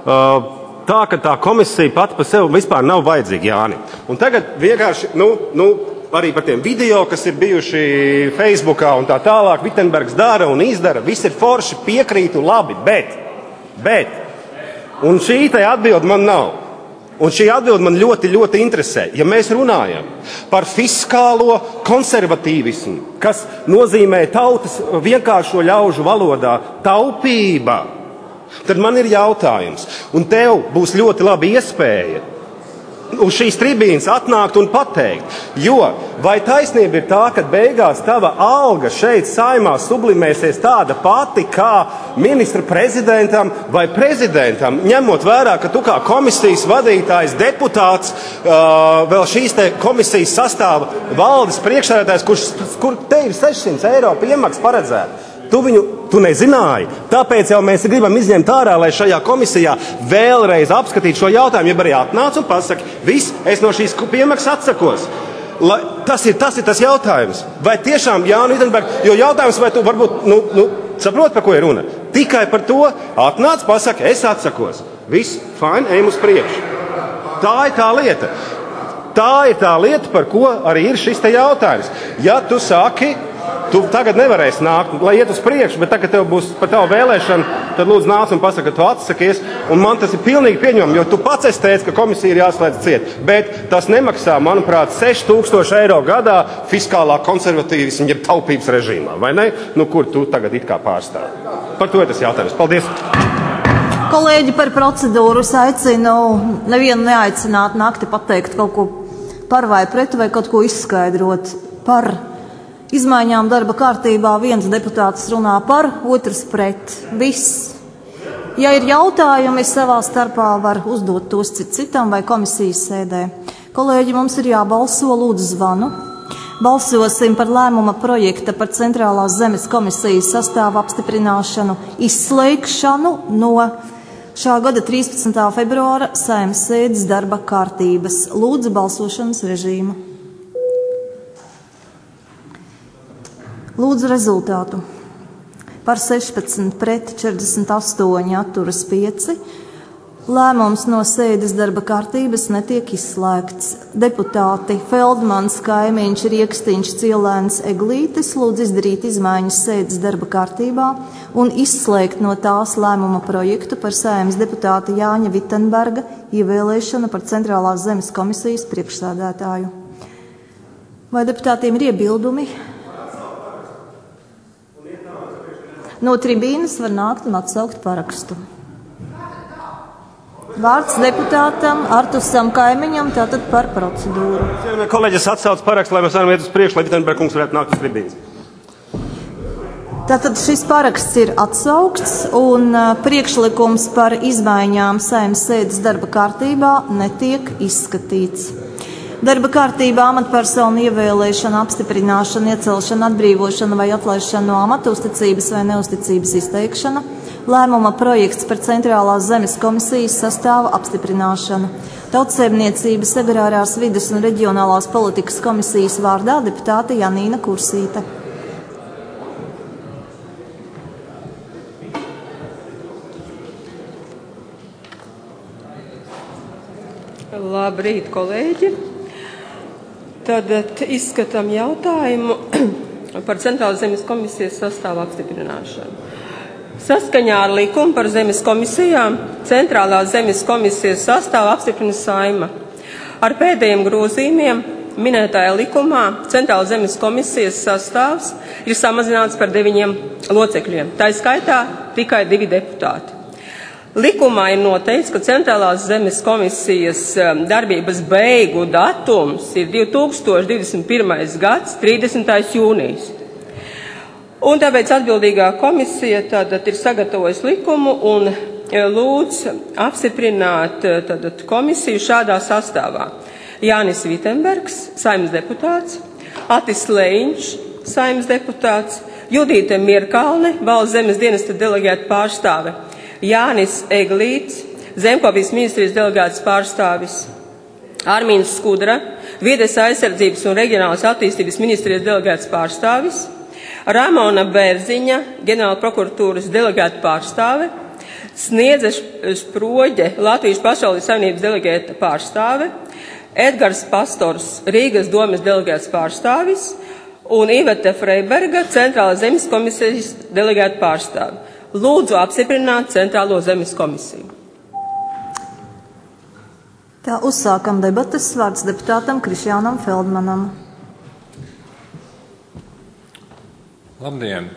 T: tā, ka tā komisija pati par sevi vispār nav vajadzīga, Jāni. Un tagad vienkārši, arī par tiem video, kas ir bijuši Facebookā un tā tālāk, Vitenbergs dara un izdara, viss ir forši, piekrītu, labi, bet, un šī te atbilde man nav. Un šī atbilde man ļoti, ļoti interesē. Ja mēs runājam par fiskālo konservatīvismu, kas nozīmē tautas vienkāršo ļaužu valodā taupība, tad man ir jautājums, un tev būs ļoti laba iespēja uz šīs tribīnes atnākt un pateikt, jo vai taisnība ir tā, ka beigās tava alga šeit Saeimā sublimēsies tāda pati kā ministra prezidentam vai prezidentam, ņemot vērā, ka tu kā komisijas vadītājs, deputāts, vēl šīs te komisijas sastāva valdes priekšsēdētājs, kur te ir 600 eiro piemaks paredzēta. Tu nezināji. Tāpēc jau mēs gribam izņemt ārā, lai šajā komisijā vēlreiz apskatītu šo jautājumu, ja arī atnāc un pasaki, viss, es no šīs piemaksas atsakos. Tas ir tas jautājums. Vai tiešām, Jāni Vitenberg, jo jautājums, vai tu varbūt, saproti, par ko ir runa? Tikai par to atnāc, pasaki, es atsakos. Viss, fine, ejam uz priekšu. Tā ir tā lieta. Tā ir tā lieta, par ko arī ir šis te jautājums. Ja tu saki, tu tagad nevarēsi nākt, lai iet uz priekšu, bet tagad tev būs par tavu vēlēšanu, tad lūdzu nāc un pasaka, ka tu atsakies, un man tas ir pilnīgi pieņemami, jo tu pats esi teicis, ka komisija ir jāslēdz ciet, bet tas nemaksā, manuprāt, 6000 eiro gadā fiskālā konservatīvisma, jeb taupības režīmā, vai ne? Kur tu tagad it kā pārstāvi. Par to ir tas jautājums. Paldies!
A: Kolēģi, par procedūru es aicinu nevienu neaicināt nakti pateikt kaut ko par vai pret vai kaut ko izskaidrot par izmaiņām darba kārtībā. Viens deputāts runā par, otrs pret. Viss. Ja ir jautājumi, savā starpā var uzdot tos citam vai komisijas sēdē. Kolēģi, mums ir jābalso, lūdzu zvanu. Balsosim par lēmuma projekta par Centrālās zemes komisijas sastāvu apstiprināšanu, izslēgšanu no šā gada 13. februāra Saeimas sēdes darba kārtības. Lūdzu balsošanas režīmu. Lūdzu rezultātu. Par 16 pret 48 atturas 5. Lēmums no sēdes darba kārtības netiek izslēgts. Deputāti Feldmans, Kaimiņš, Riekstiņš, Cielēns, Eglītis lūdz izdarīt izmaiņas sēdes darba kārtībā un izslēgt no tās lēmuma projektu par Saeimas deputāta Jāņa Vitenberga ievēlēšanu par Centrālās zemes komisijas priekšsēdētāju. Vai deputātiem ir iebildumi? No tribīnes var nākt un atsaukt parakstu. Vārds deputātam Artusam Kaimiņam, tātad par procedūru.
T: Kolēģis atsauc parakstu, lai mēs varam iet uz priekšu, lai Vitenberga kungs varētu nākt uz tribīnes.
A: Tātad šis paraksts ir atsaukts un priekšlikums par izmaiņām Saeimas sēdes darba kārtībā netiek izskatīts. Darba kārtībā amatpersonu ievēlēšana, apstiprināšana, iecelšana, atbrīvošana vai atlaišana no amata, uzticības vai neuzticības izteikšana, lēmuma projekts par Centrālās zemes komisijas sastāva apstiprināšanu, Tautsaimniecības, agrārās vides un reģionālās politikas komisijas vārdā deputāte Janīna Kursīte.
U: Labrīt, kolēģi! Tad izskatām jautājumu par Centrālās zemes komisijas sastāvu apstiprināšanu. Saskaņā ar likumu par zemes komisijām Centrālās zemes komisijas sastāvu apstiprina Saeima. Ar pēdējiem grozījumiem minētajā likumā Centrālās zemes komisijas sastāvs ir samazināts par 9 locekļiem. Tā skaitā tikai 2 deputāti. Likumā ir noteikts, ka Centrālās zemes komisijas darbības beigu datums ir 2021. gads 30. jūnijas. Un tāpēc atbildīgā komisija tātad ir sagatavojusi likumu un lūdz apstiprināt tātad komisiju šādā sastāvā. Jānis Vitenbergs, Saeimas deputāts, Atis Leiņš, Saeimas deputāts, Judīte Mierkalne, Valsts zemes dienesta delegēta pārstāve, Jānis Eglīts, Zemkopības ministrijas delegētas pārstāvis, Armīns Skudra, Vides aizsardzības un reģionālās attīstības ministrijas delegētas pārstāvis, Ramona Bērziņa, ģenerāla prokuratūras delegēta pārstāve, Sniedze Sproģe, Latvijas pašvaldības savienības delegēta pārstāve, Edgars Pastors, Rīgas domes delegēts pārstāvis un Ivete Freiberga, Centrālās zemes komisijas delegēta pārstāve. Lūdzu apstiprināt Centrālo zemes komisiju.
A: Tā uzsākam debates, vārds deputātam Krišjānam Feldmanam.
K: Labdien!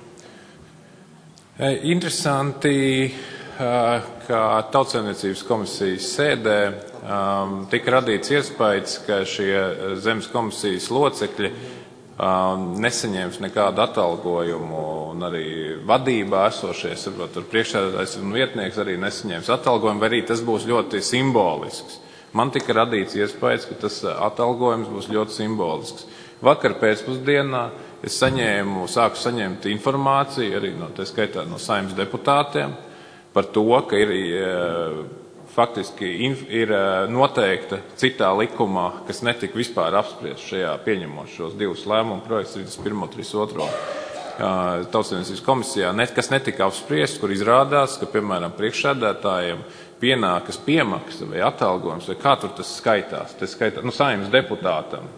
K: Interesanti, ka Tautsaimniecības komisijas sēdē tika radīts iespējas, ka šie zemes komisijas locekļi nesaņems nekādu atalgojumu, un arī vadībā esošie, saprot, tur priekšsēdētājs un vietnieks arī nesaņems atalgojumu, vai arī tas būs ļoti simbolisks. Man tika radīts iespējas, ka tas atalgojums būs ļoti simbolisks. Vakar pēcpusdienā es sāku saņemt informāciju arī tā skaitā no Saeimas deputātiem par to, ka faktiski ir noteikta citā likumā, kas netika vispār apspriest šajā pieņemot šos 2 lēmumu projektus, 31. un 32. Tautsaimniecības komisijā, kas netika apspriest, kur izrādās, ka, piemēram, priekšsēdētājiem pienākas piemaksa vai atalgojums, vai kā tur tas skaitās, Saeimas deputātam.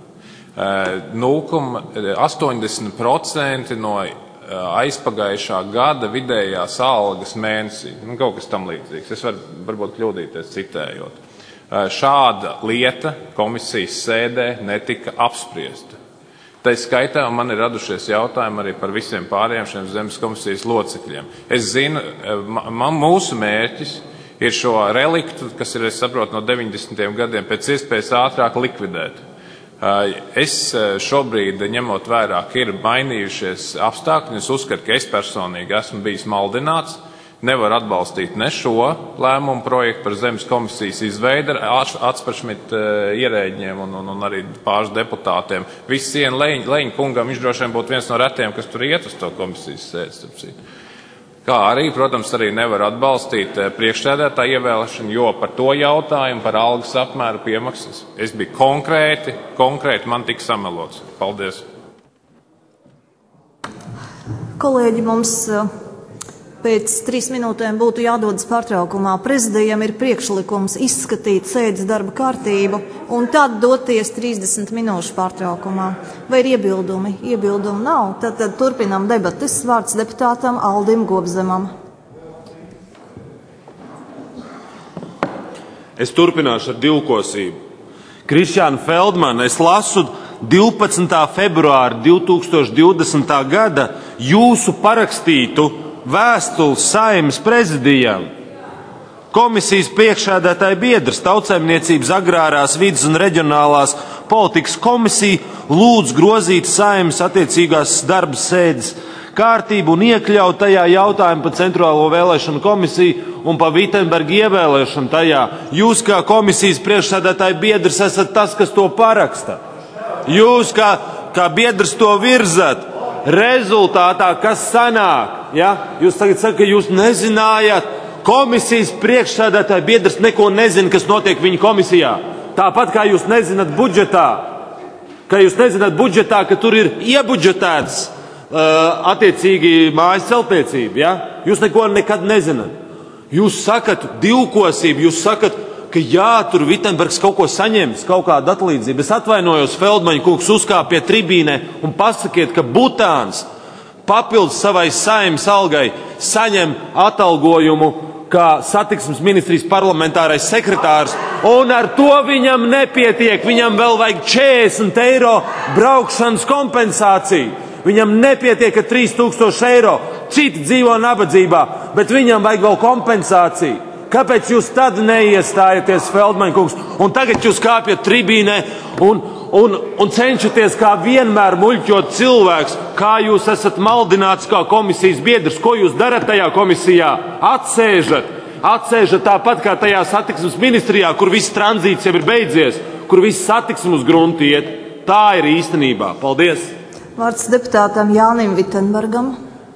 K: 0,80% no aizpagājušā gada vidējās algas mēnesī. Kaut kas tam līdzīgs. Es varu varbūt kļūdīties citējot. Šāda lieta komisijas sēdē netika apspriesta.
C: Tā skaitā man ir radušies jautājumi arī par visiem pārējiem šiem zemes komisijas locekļiem. Es zinu, mūsu mērķis ir šo reliktu, kas ir, es saprotu, no 90. gadiem, pēc iespējas ātrāk likvidēt. Es šobrīd, ņemot vērā, ka ir mainījušies apstākļi, es uzskatu, ka es personīgi esmu bijis maldināts, nevar atbalstīt ne šo lēmumu projektu par zemes komisijas izveidi Atsparšmit ierēģiem un arī pāris deputātiem. Visi cienu Leņa kungam, viņš droši vien būtu viens no retiem, kas tur iet uz to komisijas sēdi. Kā arī, protams, arī nevar atbalstīt priekšsēdētāju ievēlēšanu, jo par to jautājumu, par algas apmēru piemaksas, es biju konkrēti man tika samelots. Paldies.
A: Kolēģi, mums pēc 3 minūtēm būtu jādodas pārtraukumā. Prezidijam ir priekšlikums izskatīt sēdes darba kārtību un tad doties 30 minūšu pārtraukumā. Vai ir iebildumi? Iebildumu nav. Tad turpinām debates. Vārds deputātam Aldim Gobzemam.
O: Es turpināšu ar divkosību. Krišjāna Feldmana, es lasu 12. februāra 2020. gada jūsu parakstītu vēstuli Saeimas prezidijam. Komisijas priekšsēdētāja biedrs Tautsaimniecības agrārās vides un reģionālās politikas komisija lūdz grozīt Saeimas attiecīgās darba sēdes kārtību un iekļaut tajā jautājumu par Centrālo vēlēšanu komisiju un par Vitenberga ievēlēšanu tajā. Jūs kā komisijas priekšsēdētāja biedrs esat tas, kas to paraksta. Jūs kā biedrs to virzat. Rezultātā, kas sanāk? Ja? Jūs tagad sakat, ka jūs nezinājāt, komisijas priekšsēdētāja biedrs neko nezina, kas notiek viņa komisijā. Tāpat kā jūs nezināt budžetā, ka tur ir iebudžetēts attiecīgi mājas celtniecība. Ja? Jūs neko nekad nezināt. Jūs sakat divkosību, jūs sakat, ka jā, tur Vitenbergs kaut ko saņems, kaut kādu atlīdzību. Es atvainojos, Feldmaņa kungs, uzkāpiet tribīnē un pasakiet, ka Butāns papildus savai Saeimas algai saņem atalgojumu kā satiksmes ministrijas parlamentārais sekretārs, un ar to viņam nepietiek. Viņam vēl vajag 40 eiro braukšanas kompensāciju. Viņam nepietiek ar 3000 eiro. Citi dzīvo nabadzībā, bet viņam vajag vēl kompensāciju. Kāpēc jūs tad neiestājaties, Feldmaņa kungs, un tagad jūs kāpjat tribīnē un cenšaties kā vienmēr muļķot cilvēks, kā jūs esat maldināts kā komisijas biedrs? Ko jūs darat tajā komisijā? Atsēžat tāpat kā tajā satiksmes ministrijā, kur viss tranzīts jau ir beidzies, kur viss satiksme uz gruntu iet. Tā ir īstenībā. Paldies!
A: Vārds deputātam Jānim Vitenbergam.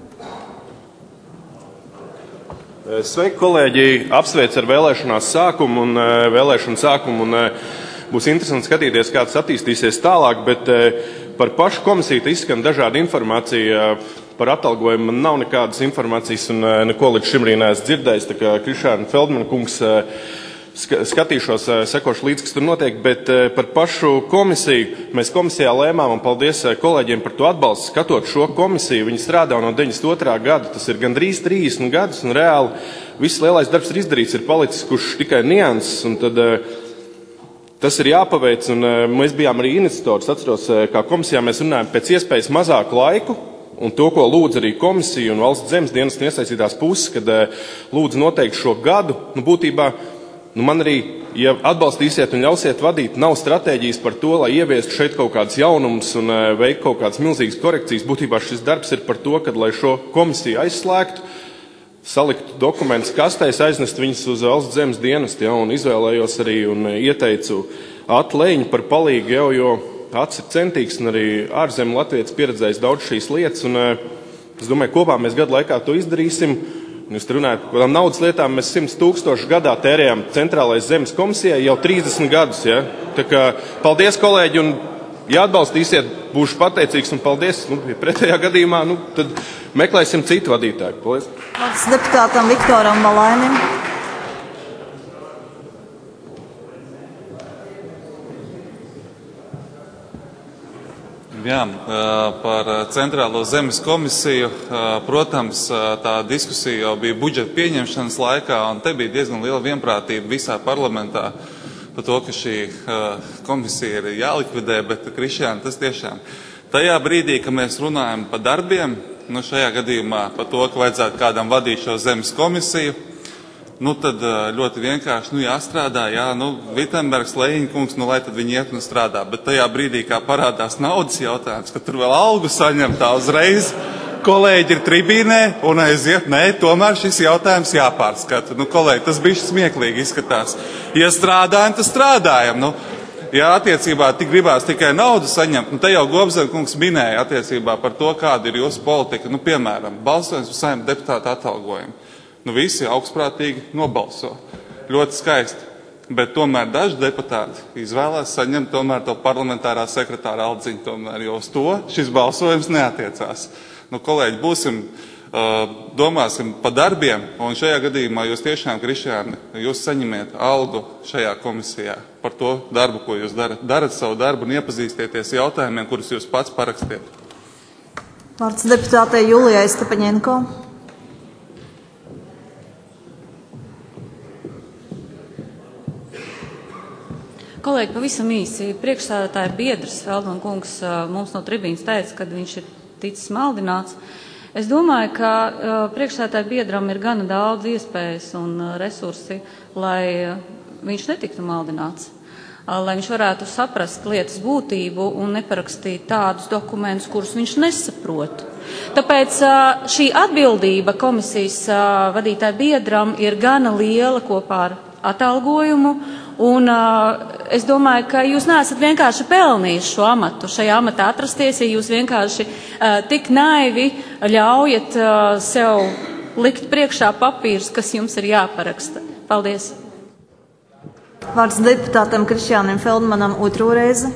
V: Sveiki, kolēģi! Apsveic ar vēlēšanu sākumu un būs interesanti skatīties, kā tas attīstīsies tālāk, bet par pašu komisiju izskan dažāda informācija. Par atalgojumu man nav nekādas informācijas un neko līdz šim arī neesmu dzirdējis, tā kā Krišjāna Feldmana kungs skatīšos, sekošu līdz, kas tur notiek, bet par pašu komisiju mēs komisijā lēmām, un paldies kolēģiem par to atbalstu. Skatot šo komisiju, viņi strādā no 92. gada, tas ir gandrīz 30 gadus, un reāli viss lielais darbs ir izdarīts, ir palicis kurš tikai nianses, un tad tas ir jāpaveic, un mēs bijām arī iniciatori. Atceros, kā komisijā mēs runājam pēc iespējas mazāku laiku, un to, ko lūdz arī komisija un valsts zemes dienas iesaistītās puses, kad lūdz noteikti šo gadu, būtībā man arī, ja atbalstīsiet un ļausiet vadīt, nav stratēģijas par to, lai ieviestu šeit kaut kādas jaunumus un veikt kaut kādas milzīgas korekcijas. Būtībā šis darbs ir par to, kad, lai šo komisiju aizslēgtu, saliktu dokumentus kastēs, aiznest viņus uz valsts zemes dienestu, ja, un izvēlējos arī un ieteicu Atlēņu par palīgu, jo Ats ir centīgs un arī ārzemju latvietis pieredzējis daudz šīs lietas, un es domāju, kopā mēs gadu laikā to izdarīsim. Jūs runājat par kādām naudas lietām, mēs 100 000 gadā tērējām Centrālais zemes komisijai jau 30 gadus. Ja? Tā kā paldies, kolēģi, un ja atbalstīsiet, būšu pateicīgs, un paldies. Ja pretējā gadījumā, tad meklēsim citu vadītāju. Paldies.
A: Vārds deputātam Viktoram Valainim.
I: Jā, par Centrālo zemes komisiju, protams, tā diskusija jau bija budžeta pieņemšanas laikā, un te bija diezgan liela vienprātība visā parlamentā par to, ka šī komisija ir jālikvidē, bet, Krišjāna, tas tiešām Tajā brīdī, kad mēs runājam par darbiem, šajā gadījumā par to, ka vajadzētu kādam vadīt šo zemes komisiju, tad ļoti vienkārši jāstrādā, Vitenbergs, Lejiņkungs, lai tad viņi iet un strādā. Bet tajā brīdī, kā parādās naudas jautājums, ka tur vēl algu saņem tā uzreiz, kolēģi ir tribīnē un aiziet, tomēr šis jautājums jāpārskata. Kolēģi, tas bija smieklīgi izskatās. Ja strādājam, tad strādājam. Ja attiecībā tik gribās tikai naudu saņemt, te jau Gobzemkungs minēja attiecībā par to, kāda ir jūsu politika. Piemēram, balsojums par Saeima deputātu atalgojumu. Visi augstprātīgi nobalso. Ļoti skaisti. Bet tomēr daži deputāti izvēlās saņemt tomēr to parlamentārā sekretāra aldziņu, jo uz to šis balsojums neatiecās. Kolēģi, domāsim par darbiem, un šajā gadījumā jūs tiešām, Krišjāni, jūs saņemiet algu šajā komisijā par to darbu, ko jūs darat. Darat savu darbu un iepazīstieties jautājumiem, kurus jūs pats parakstiet.
A: Vārds deputātei Julijai Stepaņenko.
M: Kolēģi, pavisam īsi. Priekšsēdētāja biedrs Feldman kungs mums no tribīnas teica, ka viņš ir ticis maldināts. Es domāju, ka priekšsēdētāja biedram ir gana daudz iespējas un resursi, lai viņš netiktu maldināts. Lai viņš varētu saprast lietas būtību un neparakstīt tādus dokumentus, kurus viņš nesaprot. Tāpēc šī atbildība komisijas vadītāja biedram ir gana liela kopā ar atalgojumu. Un es domāju, ka jūs neesat vienkārši pelnījuši šo amatu, šajā amatā atrasties, ja jūs vienkārši tik naivi ļaujat sev likt priekšā papīrus, kas jums ir jāparaksta. Paldies.
A: Vārds deputātam Krišjānim Feldmanam otro reizi.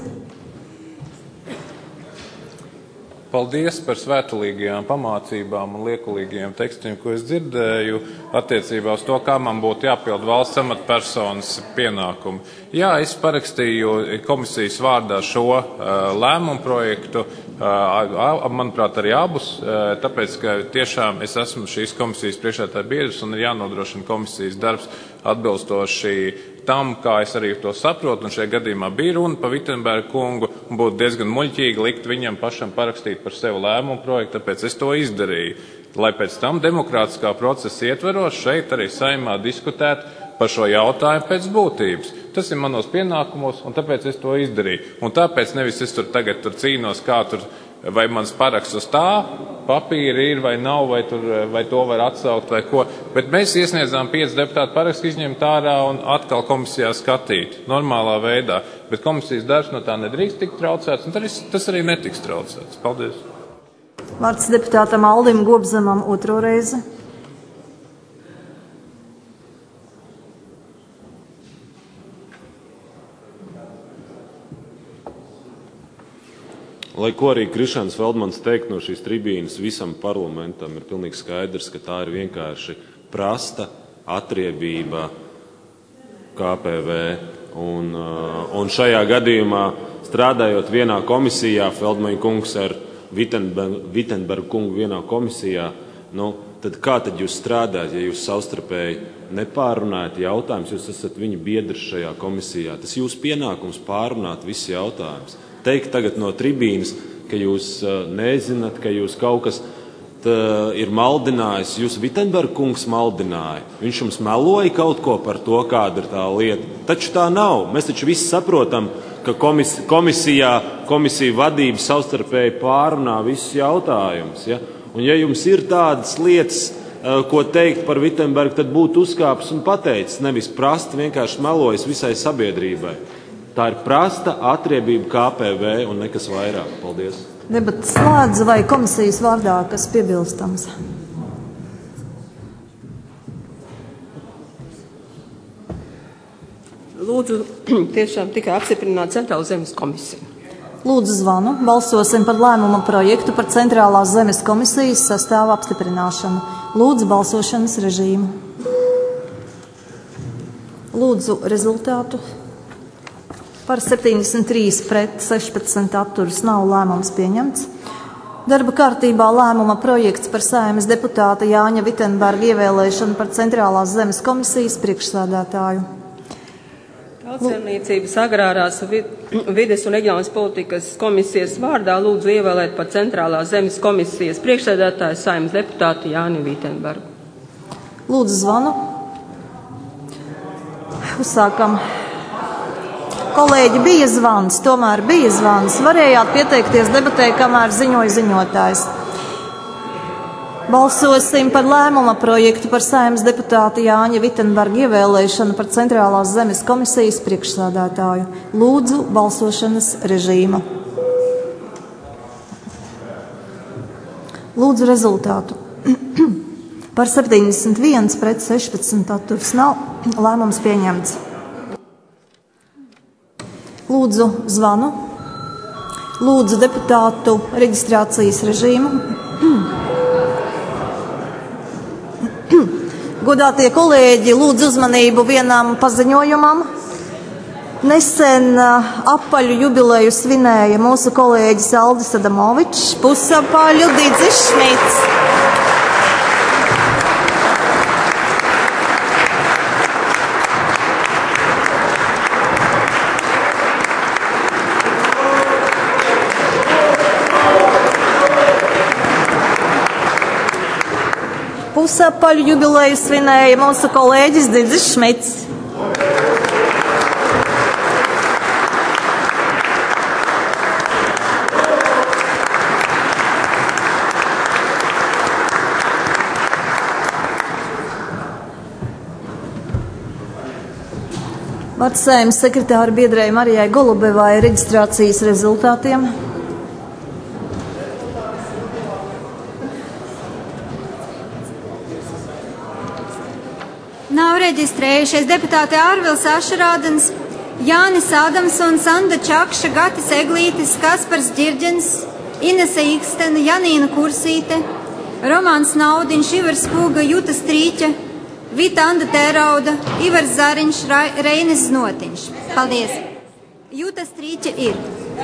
C: Paldies par svētulīgajām pamācībām un liekulīgajiem tekstiem, ko es dzirdēju attiecībā uz to, kā man būtu jāpild valsts amatpersonas pienākumu. Jā, es parakstīju komisijas vārdā šo lēmumu projektu, manuprāt, arī abus, tāpēc, ka tiešām es esmu šīs komisijas priekšsēdētāja biedrs un ir jānodrošina komisijas darbs atbilstoši tam, kā es arī to saprotu, un šajā gadījumā bija runa par Vitenbergu kungu, un būtu diezgan muļķīgi likt viņam pašam parakstīt par sevi lēmumu projektu, tāpēc es to izdarīju. Lai pēc tam demokrātiskā procesa ietveros šeit arī Saeimā diskutēt par šo jautājumu pēc būtības. Tas ir manos pienākumos, un tāpēc es to izdarīju. Un tāpēc nevis es tagad cīnos, kā tur, vai mans paraksts uz tā papīra ir vai nav, vai to var atsaukt vai ko. Bet mēs iesniedzām 5 deputātu parakstu, izņemt ārā un atkal komisijā skatīt normālā veidā. Bet komisijas darbs no tā nedrīkst tikt traucēts, un tas arī netiks traucēts. Paldies.
A: Vārds deputātam Aldim Gobzemam otro reizi.
O: Lai ko arī Krišjāns Feldmans teikt no šīs tribīnes, visam parlamentam ir pilnīgi skaidrs, ka tā ir vienkārši prasta atriebība KPV. Un šajā gadījumā, strādājot vienā komisijā, Feldmaņa kungs ar Vitenbergu kungu vienā komisijā, tad kā tad jūs strādājat, ja jūs savstarpēji nepārunājat jautājumus, jūs esat viņa biedrs šajā komisijā? Tas jūsu pienākums pārunāt visus jautājumus. Teikt tagad no tribīnes, ka jūs nezināt, ka jūs kaut kas ir maldinājis. Jūs Vitenberga kungs maldināja. Viņš jums meloja kaut ko par to, kāda ir tā lieta. Taču tā nav. Mēs taču visi saprotam, ka komisija vadība savstarpēji pārunā visus jautājumus. Ja? Un ja jums ir tādas lietas, ko teikt par Vitenbergu, tad būtu uzkāpis un pateicis, nevis prasti vienkārši melojas visai sabiedrībai. Tā ir prasta atriebība KPV un nekas vairāk. Paldies.
A: Debates slēdz vai komisijas vārdā, kas piebilstams?
U: Lūdzu, tiešām tikai apstiprināt Centrālās zemes komisiju.
A: Lūdzu zvanu. Balsosim par lēmuma projektu par Centrālās zemes komisijas sastāvu apstiprināšanu. Lūdzu balsošanas režīmu. Lūdzu rezultātu. Par 73 pret 16 atturas nav lēmums pieņemts. Darba kārtībā lēmuma projekts par Saeimas deputāta Jāņa Vitenberga ievēlēšanu par Centrālās zemes komisijas priekšsēdētāju.
U: Lauksaimniecības agrārās vides un reģionālās politikas komisijas vārdā lūdzu ievēlēt par Centrālās zemes komisijas priekšsēdētāju Saeimas deputātu Jāni Vitenbergu.
A: Lūdzu zvanu. Uzsākam. Kolēģi, bija zvans, tomēr bija zvans. Varējāt pieteikties debatē, kamēr ziņoja ziņotājs. Balsosim par lēmuma projektu par Saeimas deputāta Jāņa Vitenberga ievēlēšanu par Centrālās zemes komisijas priekšsēdētāju. Lūdzu balsošanas režīmu. Lūdzu rezultātu. Par 71 pret 16 atturs nav. Lēmums pieņemts. Lūdzu zvanu. Lūdzu deputātu reģistrācijas režīmu. Godātie kolēģi, lūdzu uzmanību vienam paziņojumam. Nesen apaļu jubileju svinēja mūsu kolēģis Aldis Adamovičs, pusapaļu Didzis Šmits. Pusapaļu jubileju svinēja mūsu kolēģis Didzis Šmits. Vārds Saeimas sekretāra biedrei Marijai Golubevai reģistrācijas rezultātiem.
B: Nav reģistrējušies deputāti Ārvils Ašarādens, Jānis Ādamsons, Anda Čakša, Gatis Eglītis, Kaspars Ģirģens, Inese Ikstena, Janīna Kursīte, Romāns Naudiņš, Ivars Pūga, Juta Strīķa, Vita Anda Tērauda, Ivars Zariņš, Reinis Znotiņš. Paldies! Juta Strīķa ir.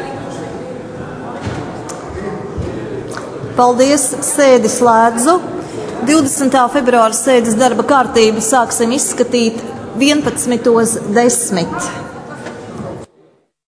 A: Paldies, sēdi slēdzu. 20. februāra sēdes darba kārtību sāksim izskatīt 11:10.